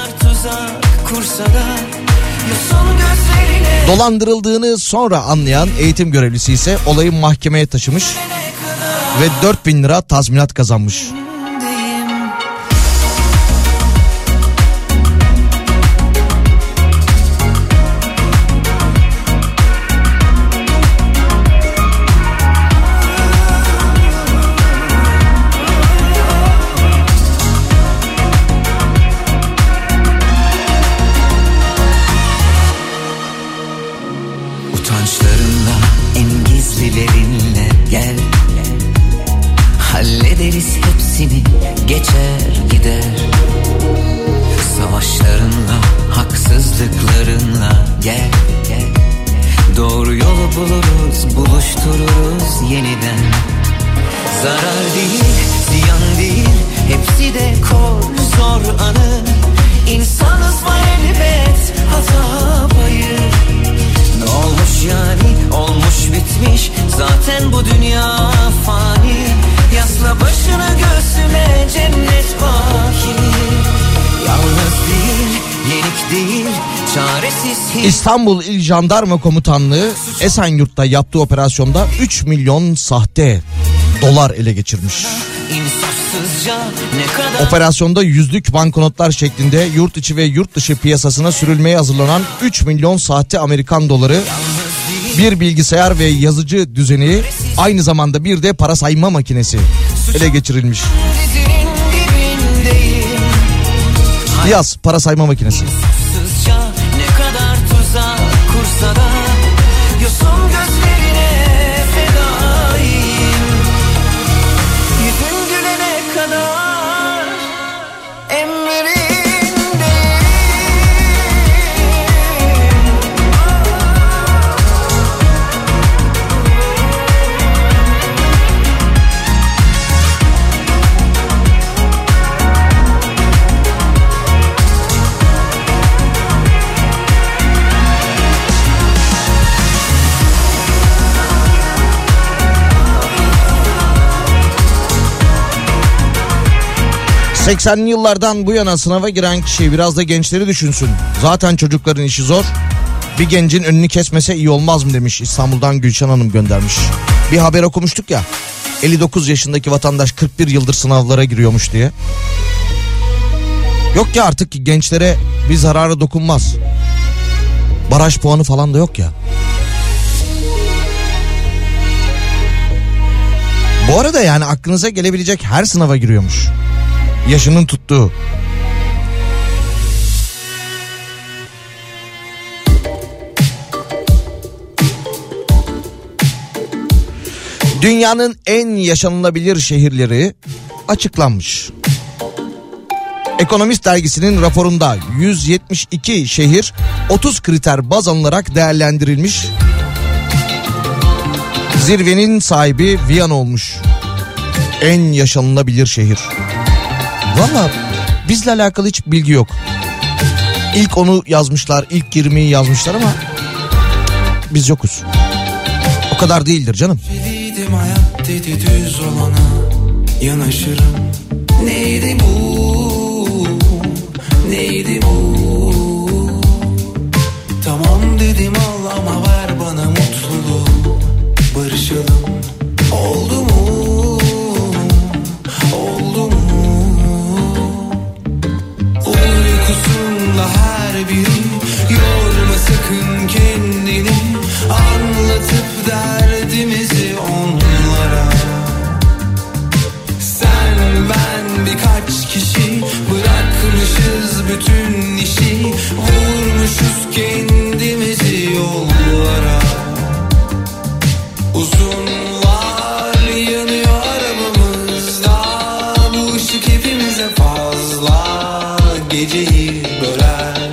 Dolandırıldığını sonra anlayan eğitim görevlisi ise olayı mahkemeye taşımış ve dört bin lira tazminat kazanmış. Hallederiz hepsini, geçer gider. Savaşlarınla, haksızlıklarınla gel, gel. Doğru yolu buluruz, buluştururuz yeniden. Zarar değil, ziyan değil, hepsi de kor zor anı. İnsanız var elbet, hata payı. Ne olmuş yani, olmuş bitmiş, zaten bu dünya fani. Yasla başını göğsüne, cennet baki. Yalnız değil, yenik değil, çaresiz hiç. İstanbul İl Jandarma Komutanlığı Esenyurt'ta yaptığı operasyonda üç milyon sahte dolar ele geçirmiş. Operasyonda yüzlük banknotlar şeklinde yurt içi ve yurt dışı piyasasına sürülmeye hazırlanan üç milyon sahte Amerikan doları, bir bilgisayar ve yazıcı düzeni, aynı zamanda bir de para sayma makinesi ele geçirilmiş. Yaz, para sayma makinesi. Ne kadar tuzak kursa da yosun gözlerine fedayım. Yüzün gülene kadar emrindeyim. seksenli yıllardan bu yana sınava giren kişi biraz da gençleri düşünsün. Zaten çocukların işi zor. Bir gencin önünü kesmese iyi olmaz mı demiş, İstanbul'dan Gülşen Hanım göndermiş. Bir haber okumuştuk ya, elli dokuz yaşındaki vatandaş kırk bir yıldır sınavlara giriyormuş diye. Yok ya, artık gençlere bir zararı dokunmaz. Baraj puanı falan da yok ya. Bu arada yani aklınıza gelebilecek her sınava giriyormuş. Yaşının tuttuğu. Dünyanın en yaşanılabilir şehirleri açıklanmış. Ekonomist dergisinin raporunda yüz yetmiş iki şehir otuz kriter baz alınarak değerlendirilmiş. Zirvenin sahibi Viyana olmuş. En yaşanılabilir şehir. Valla bizle alakalı hiç bilgi yok. İlk onu yazmışlar, ilk yirmiyi yazmışlar ama biz yokuz. O kadar değildir canım. Biliydim hayat dedi düz olana yanaşırım. Neydi bu? Neydi bu? Tamam dedim al ama ver bana mutluluğu. Barışalım. Oldu mu? Oldu mu? Uykusunda her biri yorma sakın kendini. Anlatıp derdimizi onlara. Sen ben birkaç kişi bırakmışız bütün işi. Vurmuşuz kendimizi yollara. Uzunlar yanıyor arabamızda. Bu ışık hepimize fazla geceyi böler.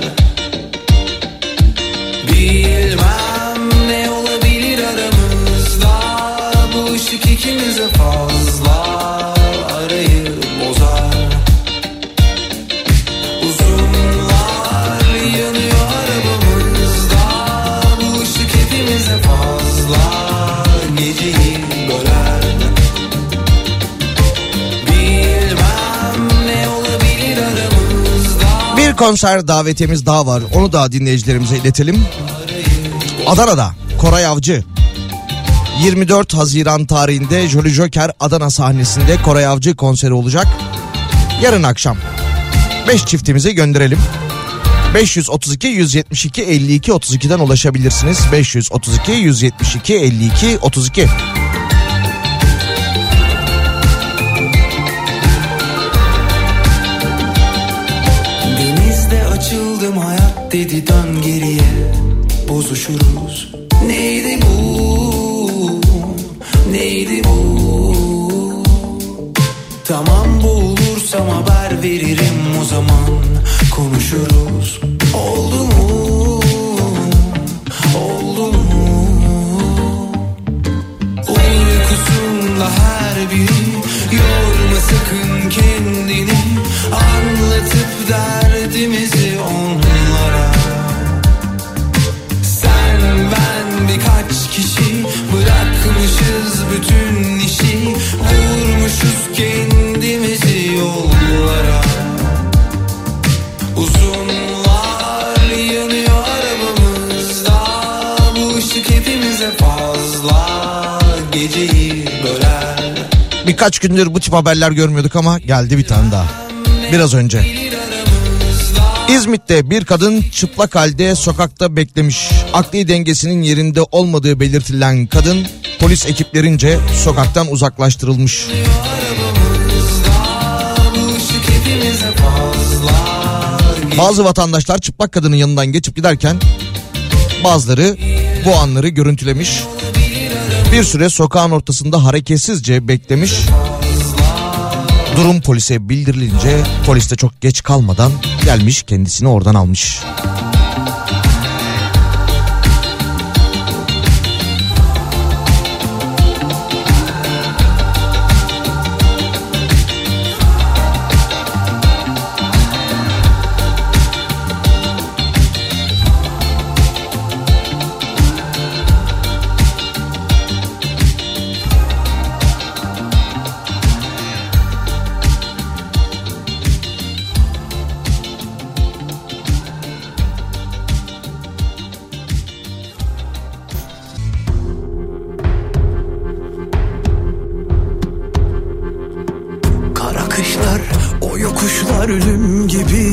Bilmem ne olabilir aramızda. Bu ışık ikimize fazla arayı bozar. Uzunlar yanıyor arabamızda. Bu ışık hepimize fazla geceyi böler. Bilmem ne olabilir aramızda. Bir konser davetimiz daha var. Onu da dinleyicilerimize iletelim. Adana'da Koray Avcı. yirmi dört Haziran tarihinde Jolly Joker Adana sahnesinde Koray Avcı konseri olacak. Yarın akşam. beş çiftimizi gönderelim. beş yüz otuz iki yüz yetmiş iki elli iki otuz iki'den ulaşabilirsiniz. beş yüz otuz iki yüz yetmiş iki elli iki otuz iki. Denizde açıldım hayat dedi dön geriye. Bozuşuruz. Neydi bu? Neydi bu? Tamam boğulursam haber veririm o zaman konuşuruz. Oldu mu? Oldu mu? Uykusunda her biri yorma sakın kendini. Anlatıp derdimizi onlara. Sen ben birkaç kişi bırakmışız bütün işi. Vurmuşuz kendimizi yollara. Uzunlar yanıyor arabamızda. Bu ışık hepimize fazla geceyi böler. Birkaç gündür bu tip haberler görmüyorduk ama geldi bir tane daha. Biraz önce. İzmit'te bir kadın çıplak halde sokakta beklemiş. Akli dengesinin yerinde olmadığı belirtilen kadın polis ekiplerince sokaktan uzaklaştırılmış. Bazı vatandaşlar çıplak kadının yanından geçip giderken bazıları bu anları görüntülemiş. Bir süre sokağın ortasında hareketsizce beklemiş. Durum polise bildirilince polis de çok geç kalmadan gelmiş kendisini oradan almış.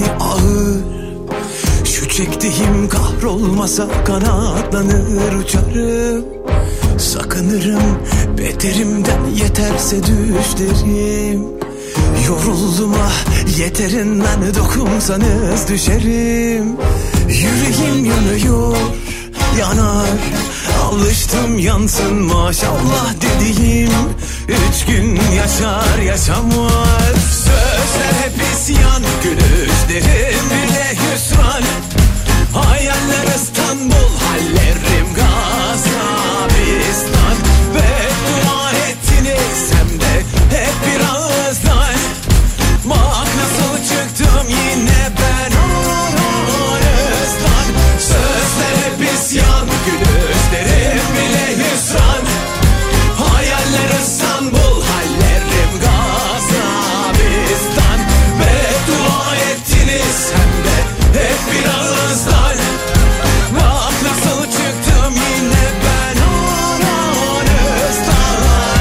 ağır. Şu çektiğim kahrolmasa kanatlanır uçarım. Sakınırım beterimden yeterse düşlerim. Yoruldum ah yeterinden dokunsanız düşerim. Yüreğim yanıyor yanar. Alıştım yansın maşallah dediğim. Üç gün yaşar yaşamaz. Sözler hep isyan, gülüşlerim bile hüsran. Hayaller İstanbul, hallerim Gazabistan. Beddua ettiniz hem de hep bir ağızdan. Bak nasıl çıktım yine ben aranızdan. Sözler hep isyan, gülüşlerim bile hüsran. Hayaller İstanbul, hallerim Gazabistan. Beddua ettiniz hem de hep bir ağızdan. Bak nasıl çıktım yine ben aranızdan.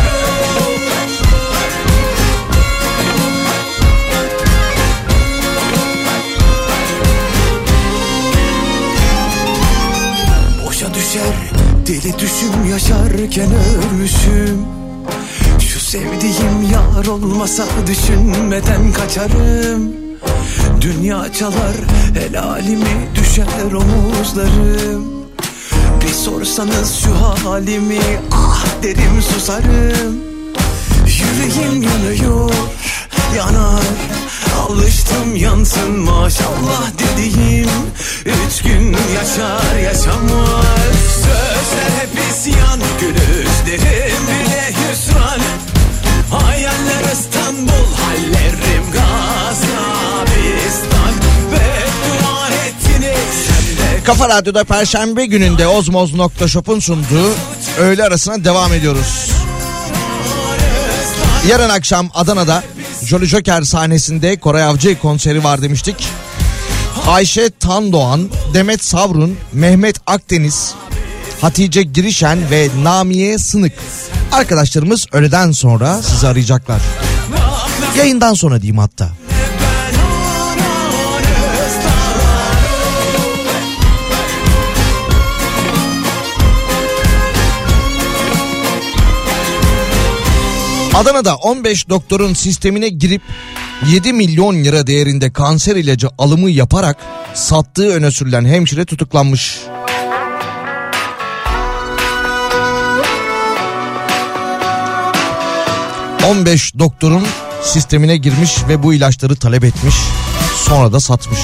Boşa düşer deli düşüm yaşarken ölmüşüm. Şu sevdiğim yar olmasa düşünmeden kaçarım. Dünya çalar helalimi düşer omuzlarım. Bir sorsanız şu halimi ah derim susarım. Yüreğim yanıyor yanar. Alıştım yansın maşallah dediğim. Üç gün yaşar yaşamaz. Sözler hep isyan, gülüşlerim bile hüsran. Hayaller İstanbul, hallerim Gazabistan. Beddua ettiniz hem de. Kafa Radyo'da Perşembe gününde Ozmoz nokta shop'un sunduğu öğle arasına devam ediyoruz. Yarın akşam Adana'da Jolly Joker sahnesinde Koray Avcı konseri var demiştik. Ayşe Tandoğan, Demet Savrun, Mehmet Akdeniz, Hatice Girişen ve Namiye Sınık arkadaşlarımız öğleden sonra sizi arayacaklar. Yayından sonra diyeyim hatta. Adana'da on beş doktorun sistemine girip yedi milyon lira değerinde kanser ilacı alımı yaparak sattığı öne sürülen hemşire tutuklanmış. on beş doktorun sistemine girmiş ve bu ilaçları talep etmiş, sonra da satmış.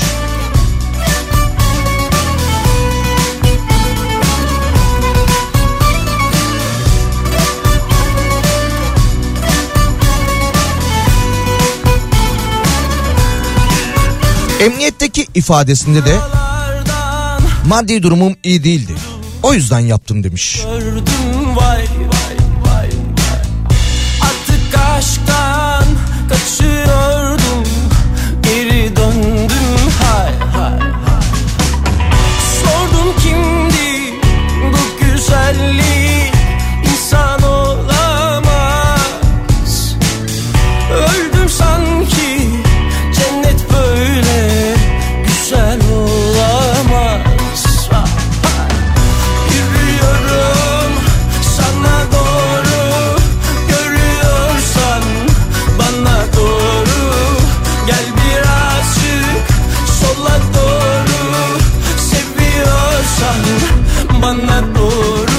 Emniyetteki ifadesinde de maddi durumum iyi değildi, o yüzden yaptım demiş. Gördüm vay vay vay. Artık aşktan kaçıyordum, geri döndüm hay hay hay. Sordum kimdi bu güzellik, insan olamaz. Öldüm sanki, cennet böyle güzel olamaz. Yürüyorum sana doğru, görüyorsan bana doğru. Gel birazcık sola doğru, seviyorsan bana doğru.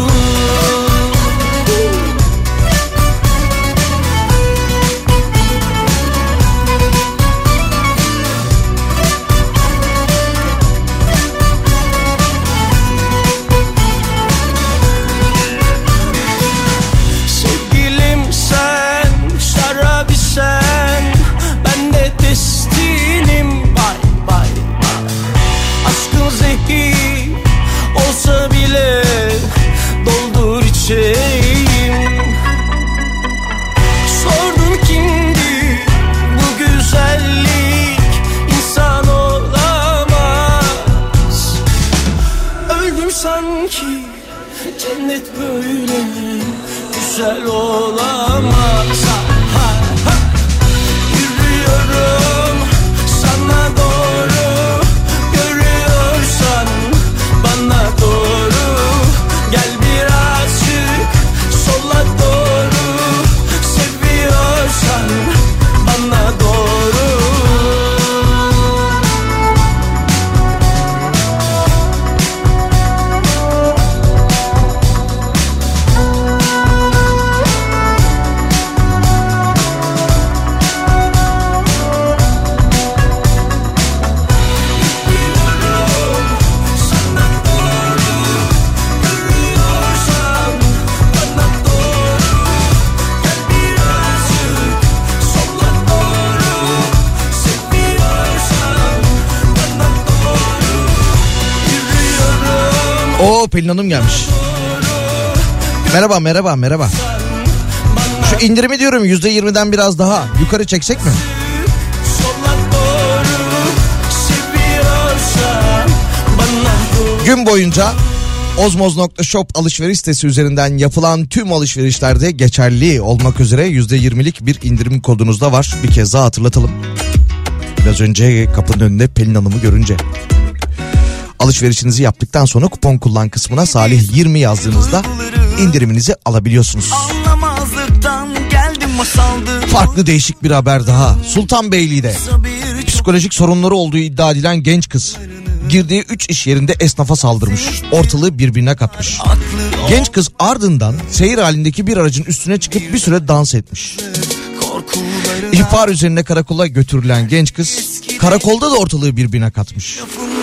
Sevgilim sen, şarabi sen, ben de destinim bay bay bay. Aşkın zehir olsa bile doldur içeyim. Sordun kimdi bu güzellik, insan olamaz. Öldüm sanki, cennet böyle güzel olamaz. Ha, ha. Yürüyorum sana doğru. Oo, Pelin Hanım gelmiş. Merhaba merhaba merhaba. Şu indirimi diyorum yüzde yirmiden biraz daha yukarı çeksek mi? Gün boyunca ozmoz nokta shop alışveriş sitesi üzerinden yapılan tüm alışverişlerde geçerli olmak üzere yüzde yirmilik bir indirim kodunuz da var. Bir kez daha hatırlatalım. Biraz önce kapının önünde Pelin Hanım'ı görünce. Alışverişinizi yaptıktan sonra kupon kullan kısmına Salih yirmi yazdığınızda indiriminizi alabiliyorsunuz. Farklı değişik bir haber daha. Sultanbeyli'de psikolojik sorunları olduğu iddia edilen genç kız girdiği üç iş yerinde esnafa saldırmış. Ortalığı birbirine katmış. Genç kız ardından seyir halindeki bir aracın üstüne çıkıp bir süre dans etmiş. İhbar üzerine karakola götürülen genç kız karakolda da ortalığı birbirine katmış.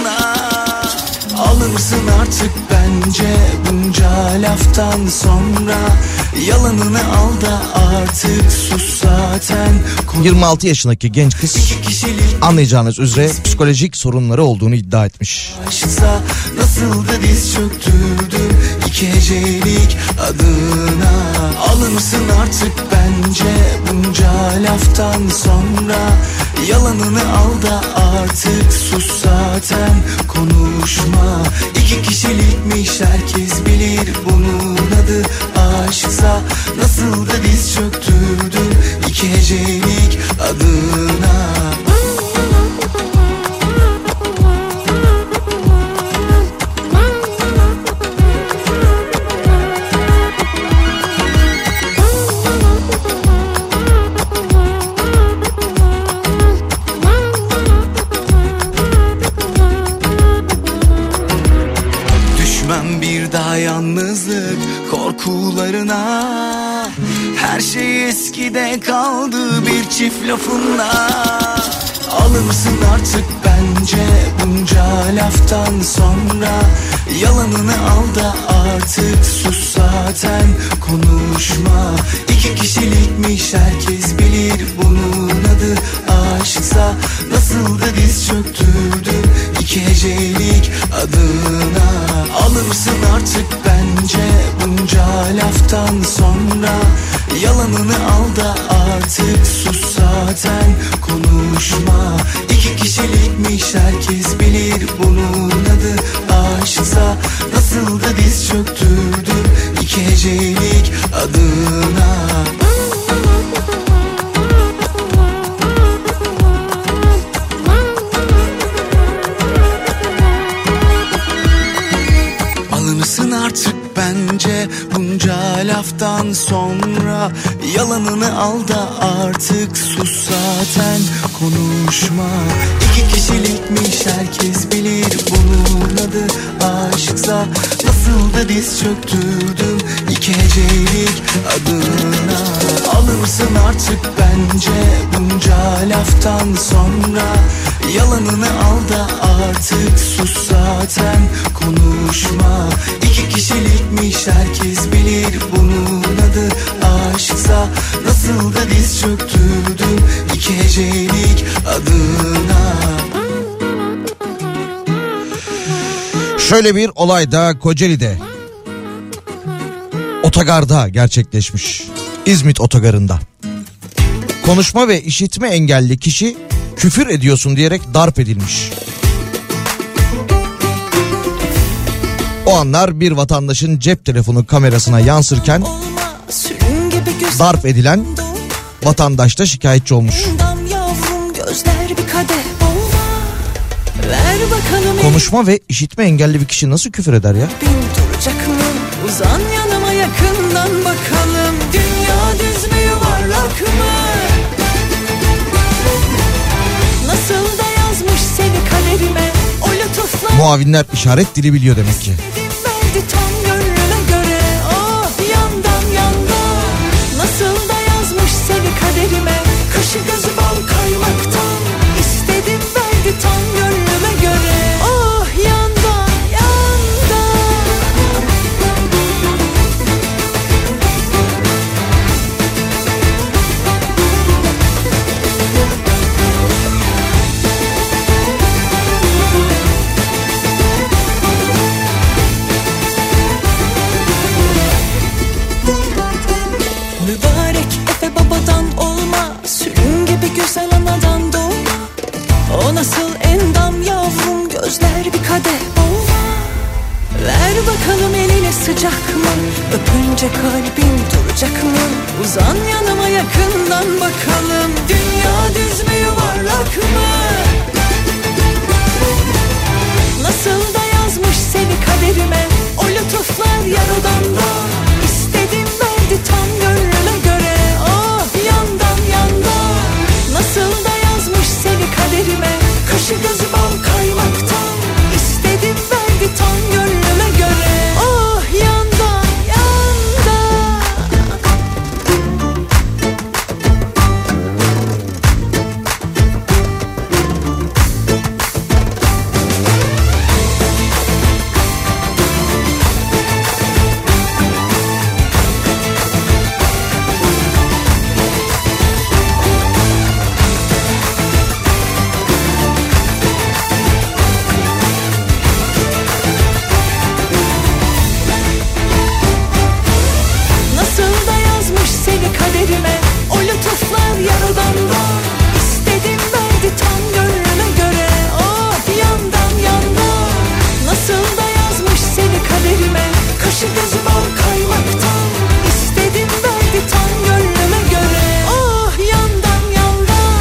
Alırsın artık bence bunca laftan sonra. Yalanını al da artık sus zaten. yirmi altı yaşındaki genç kız anlayacağınız üzere psikolojik sorunları olduğunu iddia etmiş. Nasıl da diz çöktürdüm iki hecelik adına. Alırsın artık bence bunca laftan sonra. Yalanını al da artık sus zaten konuşma. İki kişilikmiş herkes bilir bunun adı aşksa. Nasıl da diz çöktürdüm iki hecelik adına. Daha yalnızlık korkularına. Her şey eskide kaldı bir çift lafınla. Alırsın artık bence bunca laftan sonra. Yalanını al da artık sus zaten konuşma. İki kişilikmiş herkes bilir bunun adı aşksa. Nasıl da diz çöktürdüm iki hecelik adına. Alırsın artık bence bunca laftan sonra. Yalanını al da artık sus zaten konuşma. İki kişilikmiş herkes bilir bunun adı aşksa. Nasıl da diz çöktürdüm iki hecelik adına. Alınırsın artık bence bunca laftan sonra. Yalanını al da artık sus zaten konuşma. İki kişilikmiş herkes bilir bunun adı aşksa. Nasıl da diz çöktürdüm iki hecelik adına. Alırsın artık bence bunca laftan sonra. Yalanını al da artık sus zaten konuşma. İki kişilikmiş herkes bilir bunun adı aşksa. Nasıl da diz çöktürdüm iki hecelik adına. Şöyle bir olay da Kocaeli'de otogarda gerçekleşmiş. İzmit otogarında. Konuşma ve işitme engelli kişi küfür ediyorsun diyerek darp edilmiş. O anlar bir vatandaşın cep telefonu kamerasına yansırken darp edilen vatandaş da şikayetçi olmuş. Konuşma ve işitme engelli bir kişi nasıl küfür eder ya? Duracak mı? Uzan yanıma yakından bakalım. Dünya düz mü yuvarlak mı? Nasıl da yazmış seni kaderime o lütuflar. Muavinler işaret dili biliyor demek ki. Verdi tam gönlüme göre. Oh yandan yandan. Nasıl da yazmış seni kaderime. Kaşı gözü bal kaymaktan. İstedim verdi tam gönlüme göre. Oh yandan yandan. sözler bir kadeh olma. Ver bakalım eline sıcak mı? Öpünce kalbin duracak mı? Uzan yanıma yakından bakalım. Dünya düz mü yuvarlak mı? Nasıl da yazmış seni kaderime o lütuflar yar odamda. İstedim verdi tam gönlüme göre. Oh yandan yandan. Nasıl da yazmış seni kaderime kaşı gözü bal kaymaktan. İstedim verdi tam gönlüme göre. Oh yandan yandan. Nasıl da yazmış seni kaderime o lütuflar yar odamda. İstedim verdi tam gönlüme göre. Oh yandan yandan. Nasıl da yazmış seni kaderime kaşı gözü bal kaymaktan. İstedim verdi tam gönlüme göre. Oh yandan yandan.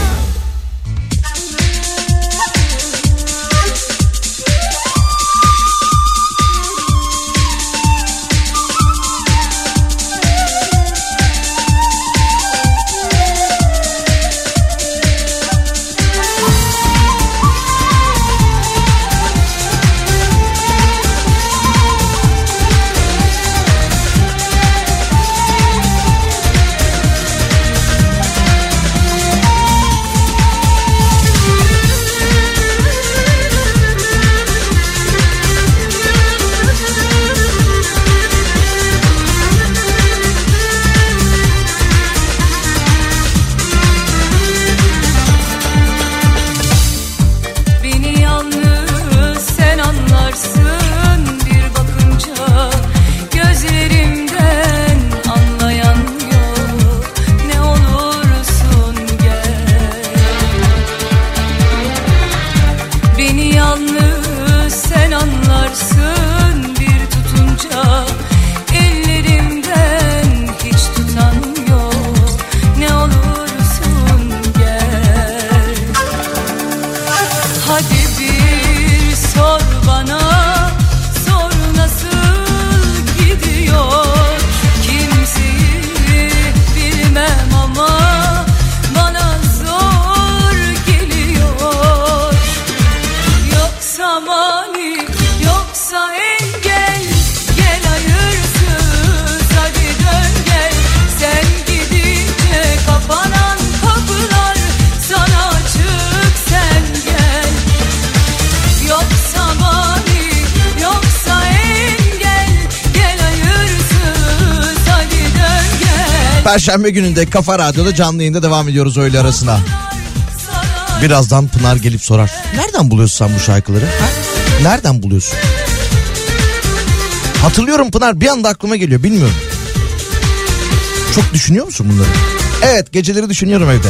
Beni yalnız sen anlarsın bir bakınca gözlerimden anlayan yok. Ne olursun gel. Beni yalnız sen anlarsın bir tutunca ellerimden hiç tutan yok. Ne olursun gel. Hadi bir sor bana, sor nasıl gidiyor. Kimseyi bilmem ama bana zor geliyor. Yoksa mani, yoksa engel, gel hayırsız hadi dön gel. Sen gidince kapanan kapılar sana açık sen gel. Yoksa mani, yoksa engel, gel hayırsız hadi dön gel. Perşembe gününde Kafa Radyo'da canlı yayında devam ediyoruz öğle arasına. Birazdan Pınar gelip sorar. Nereden buluyorsun sen bu şarkıları? Ha? Nereden buluyorsun? Hatırlıyorum Pınar, bir anda aklıma geliyor, bilmiyorum. Çok düşünüyor musun bunları? Evet, geceleri düşünüyorum evde.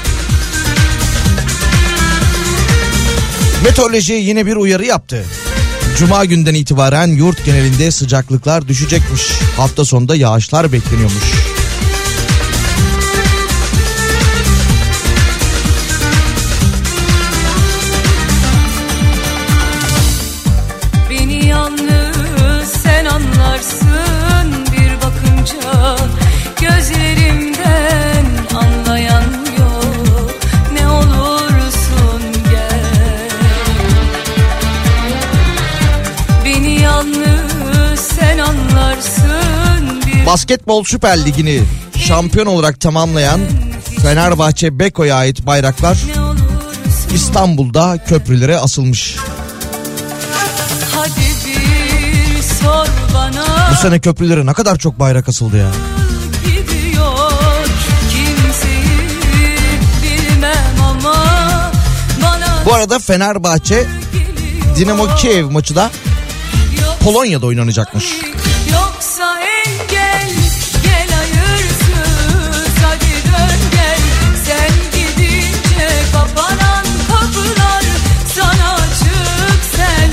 Meteoroloji yine bir uyarı yaptı. Cuma günden itibaren yurt genelinde sıcaklıklar düşecekmiş. Hafta sonunda yağışlar bekleniyormuş. Beni yalnız sen anlarsın bir bakınca gözlerimden anlayan yok. Ne olursun gel. Beni yalnız sen anlarsın bir... Basketbol Süper Ligi'ni şampiyon olarak tamamlayan Fenerbahçe Beko'ya ait bayraklar İstanbul'da köprülere asılmış. Hadi bir sor bana. Bu sene köprülere ne kadar çok bayrak asıldı ya. Gidiyor kimseyi bilmem ama bana. Bu arada Fenerbahçe Dinamo Kiev maçı da Polonya'da oynanacakmış. Yoksa engel, gel hayırsız hadi dön gel. Sen gidince kapanan kapılar sana açık sen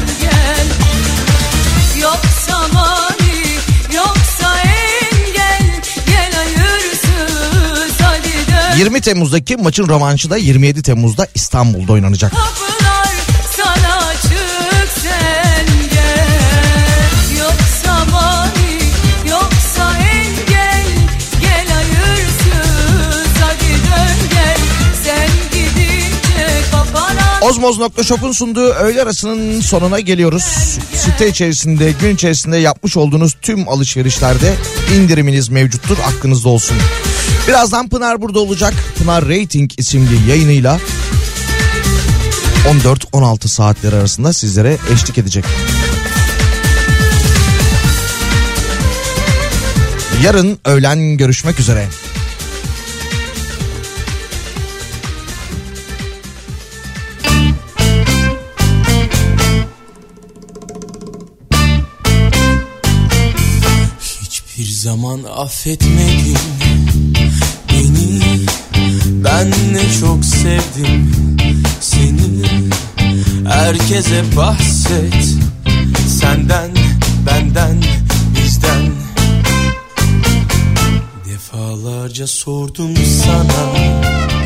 yirmi Temmuz'daki maçın rövanşı da yirmi yedi Temmuz'da İstanbul'da oynanacak. Kapılar sana açık, sen gel. Yoksa mani, yoksa engel. Gel hayırsız, hadi dön gel. Sen gidince kapanan... Ozmoz nokta shop'un sunduğu öğle arasının sonuna geliyoruz. Site içerisinde, gün içerisinde yapmış olduğunuz tüm alışverişlerde indiriminiz mevcuttur. Aklınızda olsun. Birazdan Pınar burada olacak. Pınar Rating isimli yayınıyla on dört on altı saatleri arasında sizlere eşlik edecek. Yarın öğlen görüşmek üzere. Hiçbir zaman affetmedin beni. Ben ne çok sevdim seni. Herkese bahset, senden, benden, bizden. Defalarca sordum sana,